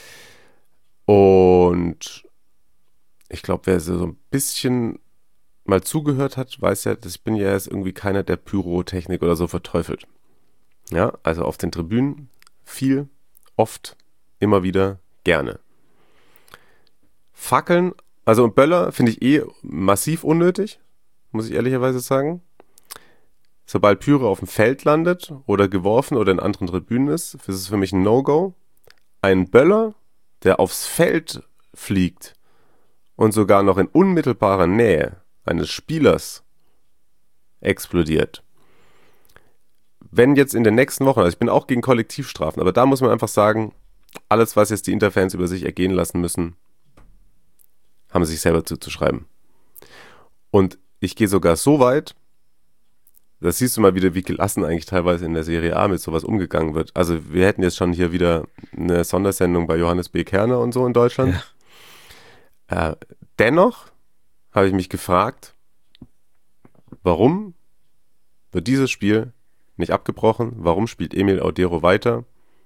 Und ich glaube, wer so ein bisschen mal zugehört hat, weiß ja, dass ich bin ja jetzt irgendwie keiner, der Pyrotechnik oder so verteufelt. Ja, also auf den Tribünen viel, oft, immer wieder, gerne. Fackeln, also Böller finde ich eh massiv unnötig. muss ich ehrlicherweise sagen. Sobald Pyre auf dem Feld landet oder geworfen oder in anderen Tribünen ist, ist es für mich ein No-Go. Ein Böller, der aufs Feld fliegt und sogar noch in unmittelbarer Nähe eines Spielers explodiert. Wenn jetzt in den nächsten Wochen, also ich bin auch gegen Kollektivstrafen, aber da muss man einfach sagen, alles, was jetzt die Interfans über sich ergehen lassen müssen, haben sie sich selber zuzuschreiben. Und ich gehe sogar so weit, das siehst du mal wieder, wie gelassen eigentlich teilweise in der Serie A mit sowas umgegangen wird. Also wir hätten jetzt schon hier wieder eine Sondersendung bei Johannes B. Kerner und so in Deutschland. Ja. Äh, dennoch habe ich mich gefragt, warum wird dieses Spiel nicht abgebrochen? Warum spielt Emil Audero weiter?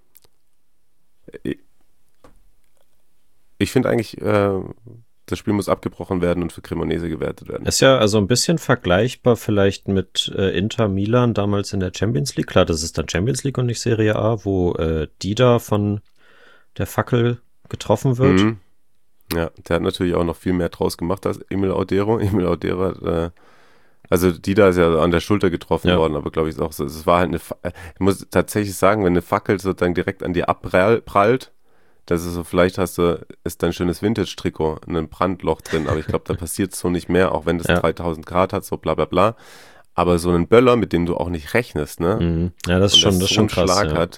Ich finde eigentlich, äh, das Spiel muss abgebrochen werden und für Cremonese gewertet werden. Ist ja also ein bisschen vergleichbar vielleicht mit äh, Inter Milan damals in der Champions League. Klar, das ist dann Champions League und nicht Serie A, wo äh, Dida von der Fackel getroffen wird. Mhm. Ja, der hat natürlich auch noch viel mehr draus gemacht als Emil Audero. Emil Audero hat, äh, also Dida ist ja an der Schulter getroffen ja. worden, aber glaube ich ist auch so, es war halt eine, Fa- ich muss tatsächlich sagen, wenn eine Fackel sozusagen direkt an dir abprallt, das ist so, vielleicht hast du, ist dein schönes Vintage-Trikot, ein Brandloch drin, aber ich glaube, da passiert so nicht mehr, auch wenn das ja. dreitausend Grad hat, so bla bla bla. Aber so einen Böller, mit dem du auch nicht rechnest, ne? Mhm. Ja, das ist schon, das ist schon krass. Schlag ja. hat.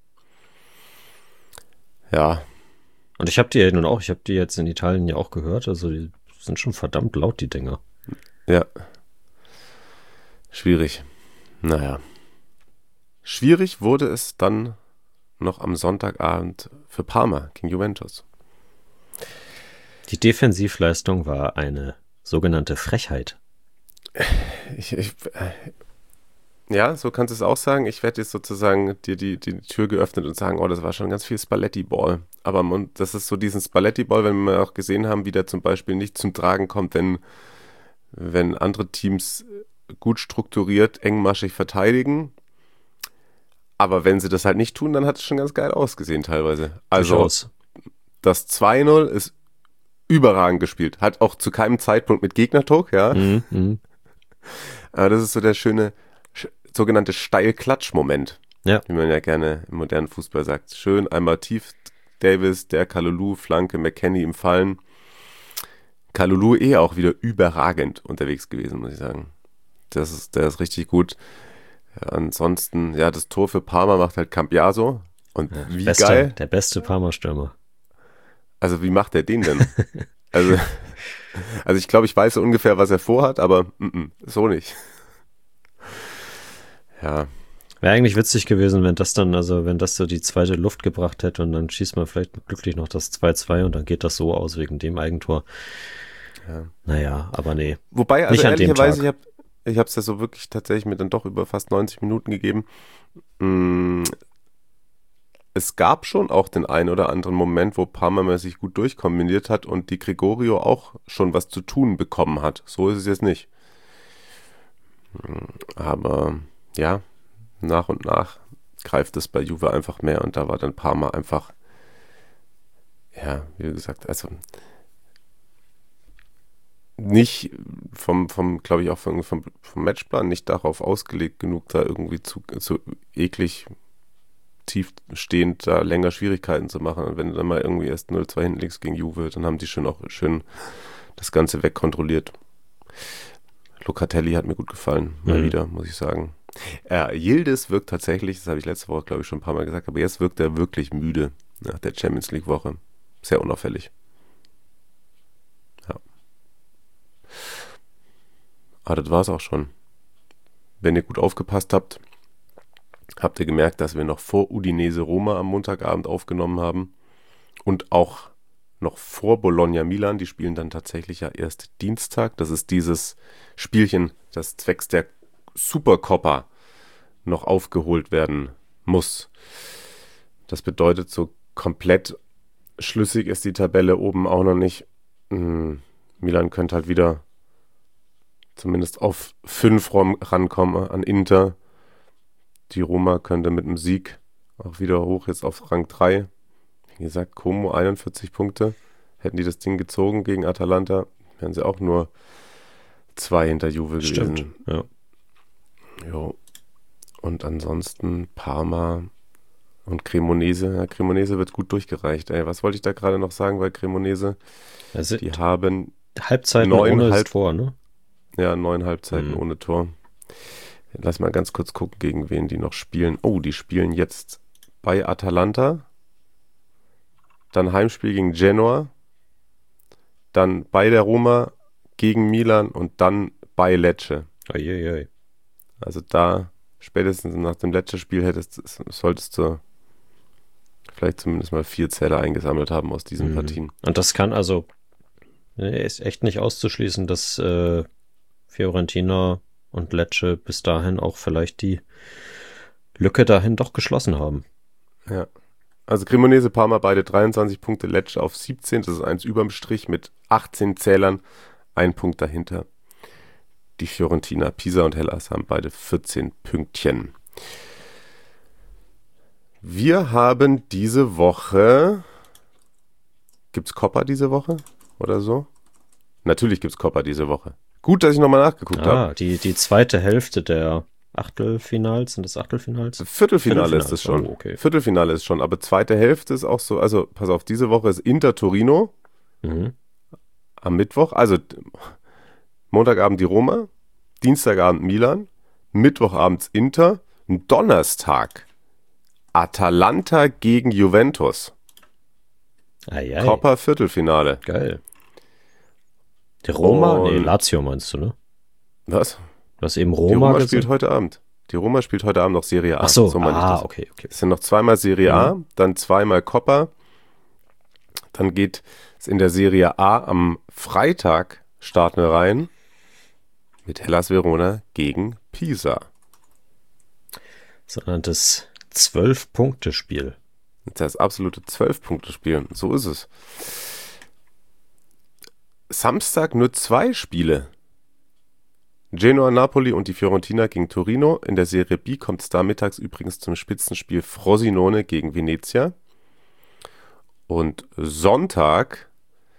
Ja. Und ich habe die ja nun auch, ich habe die jetzt in Italien ja auch gehört, also die sind schon verdammt laut, die Dinger. Ja. Schwierig. Naja. Schwierig wurde es dann noch am Sonntagabend für Parma gegen Juventus. Die Defensivleistung war eine sogenannte Frechheit. Ich, ich, ja, so kannst du es auch sagen. Ich werde jetzt sozusagen dir die, die Tür geöffnet und sagen, oh, das war schon ganz viel Spalletti-Ball. Aber man, das ist so diesen Spalletti-Ball, wenn wir auch gesehen haben, wie der zum Beispiel nicht zum Tragen kommt, wenn, wenn andere Teams gut strukturiert, engmaschig verteidigen. Aber wenn sie das halt nicht tun, dann hat es schon ganz geil ausgesehen teilweise. Also Durchaus. Das zwei null ist überragend gespielt. Hat auch zu keinem Zeitpunkt mit Gegnerdruck, ja. Mhm, mh. Aber das ist so der schöne sch- sogenannte Steil-Klatsch-Moment. Ja. Wie man ja gerne im modernen Fußball sagt. Schön einmal tief Davis, der Kalulu, Flanke, McKennie im Fallen. Kalulu eh auch wieder überragend unterwegs gewesen, muss ich sagen. Das ist, der ist richtig gut. Ja, ansonsten, ja, das Tor für Parma macht halt Cambiaso. Und Ja, wie beste, geil. Der beste Parma-Stürmer. Also wie macht er den denn? also, also ich glaube, ich weiß so ungefähr, was er vorhat, aber m-m, so nicht. Ja. Wäre eigentlich witzig gewesen, wenn das dann, also wenn das so die zweite Luft gebracht hätte und dann schießt man vielleicht glücklich noch das zwei zwei und dann geht das so aus wegen dem Eigentor. Ja. Naja, aber nee. Wobei, also Nicht an dem ehrlicherweise, Tag. ich habe ich habe es ja so wirklich tatsächlich mir dann doch über fast neunzig Minuten gegeben. Mm, es gab schon auch den einen oder anderen Moment, wo Parma mal sich gut durchkombiniert hat und die Gregorio auch schon was zu tun bekommen hat. So ist es jetzt nicht. Aber ja, nach und nach greift es bei Juve einfach mehr und da war dann Parma einfach, ja, wie gesagt, also nicht vom, vom glaube ich auch vom, vom, vom Matchplan nicht darauf ausgelegt genug, da irgendwie zu, zu eklig tiefstehend da länger Schwierigkeiten zu machen. Und wenn du dann mal irgendwie erst null zwei hinten liegst gegen Juve, dann haben die schon auch schön das Ganze wegkontrolliert. Locatelli hat mir gut gefallen, mal Mhm. wieder, muss ich sagen. Äh, Yildiz wirkt tatsächlich, das habe ich letzte Woche, glaube ich, schon ein paar Mal gesagt, aber jetzt wirkt er wirklich müde nach der Champions League Woche. Sehr unauffällig. Ja. Aber das war es auch schon. Wenn ihr gut aufgepasst habt, habt ihr gemerkt, dass wir noch vor Udinese Roma am Montagabend aufgenommen haben und auch noch vor Bologna Milan. Die spielen dann tatsächlich ja erst Dienstag. Das ist dieses Spielchen, das zwecks der Supercoppa noch aufgeholt werden muss. Das bedeutet, so komplett schlüssig ist die Tabelle oben auch noch nicht. Hm, Milan könnte halt wieder zumindest auf fünf rankommen an Inter. Die Roma könnte mit einem Sieg auch wieder hoch jetzt auf Rang drei. Wie gesagt, Como einundvierzig Punkte. Hätten die das Ding gezogen gegen Atalanta, wären sie auch nur zwei hinter Juve gewesen. Stimmt, ja. Jo. Und ansonsten Parma und Cremonese. Ja, Cremonese wird gut durchgereicht. Ey, was wollte ich da gerade noch sagen bei Cremonese? Also die haben Halbzeiten neun ohne Halb- Tor, ne? Ja, neun Halbzeiten Mhm. ohne Tor. Lass mal ganz kurz gucken, gegen wen die noch spielen. Oh, die spielen jetzt bei Atalanta. Dann Heimspiel gegen Genoa. Dann bei der Roma gegen Milan und dann bei Lecce. Uiuiui. Also da spätestens nach dem Lecce-Spiel hättest, solltest du vielleicht zumindest mal vier Zähler eingesammelt haben aus diesen Mhm. Partien. Und das kann also, ne, ist echt nicht auszuschließen, dass äh, Fiorentina und Lecce bis dahin auch vielleicht die Lücke dahin doch geschlossen haben. Ja. Also Cremonese, Parma beide dreiundzwanzig Punkte, Lecce auf siebzehn, das ist eins überm Strich mit achtzehn Zählern, ein Punkt dahinter. Die Fiorentina, Pisa und Hellas haben beide vierzehn Pünktchen. Wir haben diese Woche, gibt's Coppa diese Woche oder so? Natürlich gibt's Coppa diese Woche. Gut, dass ich nochmal nachgeguckt Ah, habe. die, die zweite Hälfte der Achtelfinals, sind das Achtelfinals? Viertelfinale, Viertelfinale, ist es schon. oh, okay. Viertelfinale ist schon, aber zweite Hälfte ist auch so, also pass auf, diese Woche ist Inter Torino Mhm. am Mittwoch, also Montagabend die Roma, Dienstagabend Milan, Mittwochabends Inter, Donnerstag Atalanta gegen Juventus. Eieiei. Coppa Viertelfinale. Geil. Die Roma? Nee, Und- Lazio meinst du, ne? Was? Du hast eben Die Roma, Roma gesagt? spielt heute Abend. Die Roma spielt heute Abend noch Serie A. Ach so, meine ich ah, das. okay, okay. Es sind noch zweimal Serie A, dann zweimal Coppa. Dann geht es in der Serie A am Freitag starten wir rein mit Hellas Verona gegen Pisa. Sondern das Zwölf-Punkte-Spiel. Das absolute zwölf-Punkte-Spiel. So ist es. Samstag nur zwei Spiele. Genoa, Napoli und die Fiorentina gegen Torino. In der Serie B kommt es da mittags übrigens zum Spitzenspiel Frosinone gegen Venezia. Und Sonntag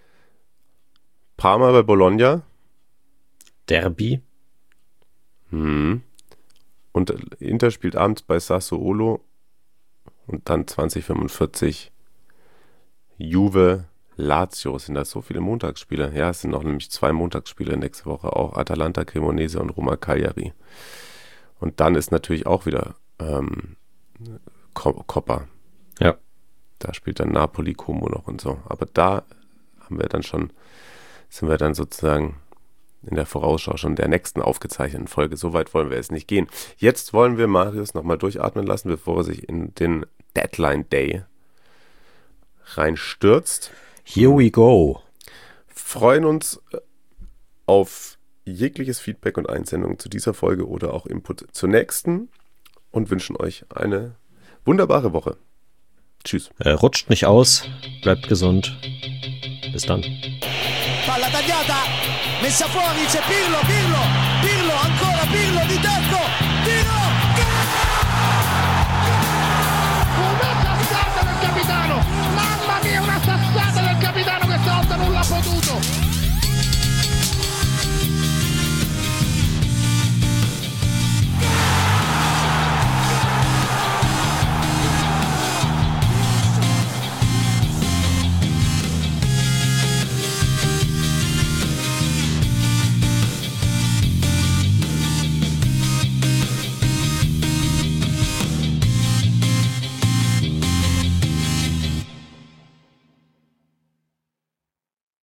Parma bei Bologna. Derby. Hm. Und Inter spielt abends bei Sassuolo. Und dann zwanzig fünfundvierzig Juve, Lazio. Sind das so viele Montagsspiele? Ja, es sind noch nämlich zwei Montagsspiele nächste Woche auch. Atalanta, Cremonese und Roma Cagliari. Und dann ist natürlich auch wieder ähm, Co- Coppa. Ja. Da spielt dann Napoli, Como noch und so. Aber da haben wir dann schon, sind wir dann sozusagen in der Vorausschau schon der nächsten aufgezeichneten Folge. So weit wollen wir es nicht gehen. Jetzt wollen wir Marius nochmal durchatmen lassen, bevor er sich in den Deadline Day reinstürzt. Here we go. Freuen uns auf jegliches Feedback und Einsendungen zu dieser Folge oder auch Input zur nächsten und wünschen euch eine wunderbare Woche. Tschüss. Äh, rutscht nicht aus, bleibt gesund. Bis dann. Palla tagliata, messa fuori, c'è Pirlo, Pirlo,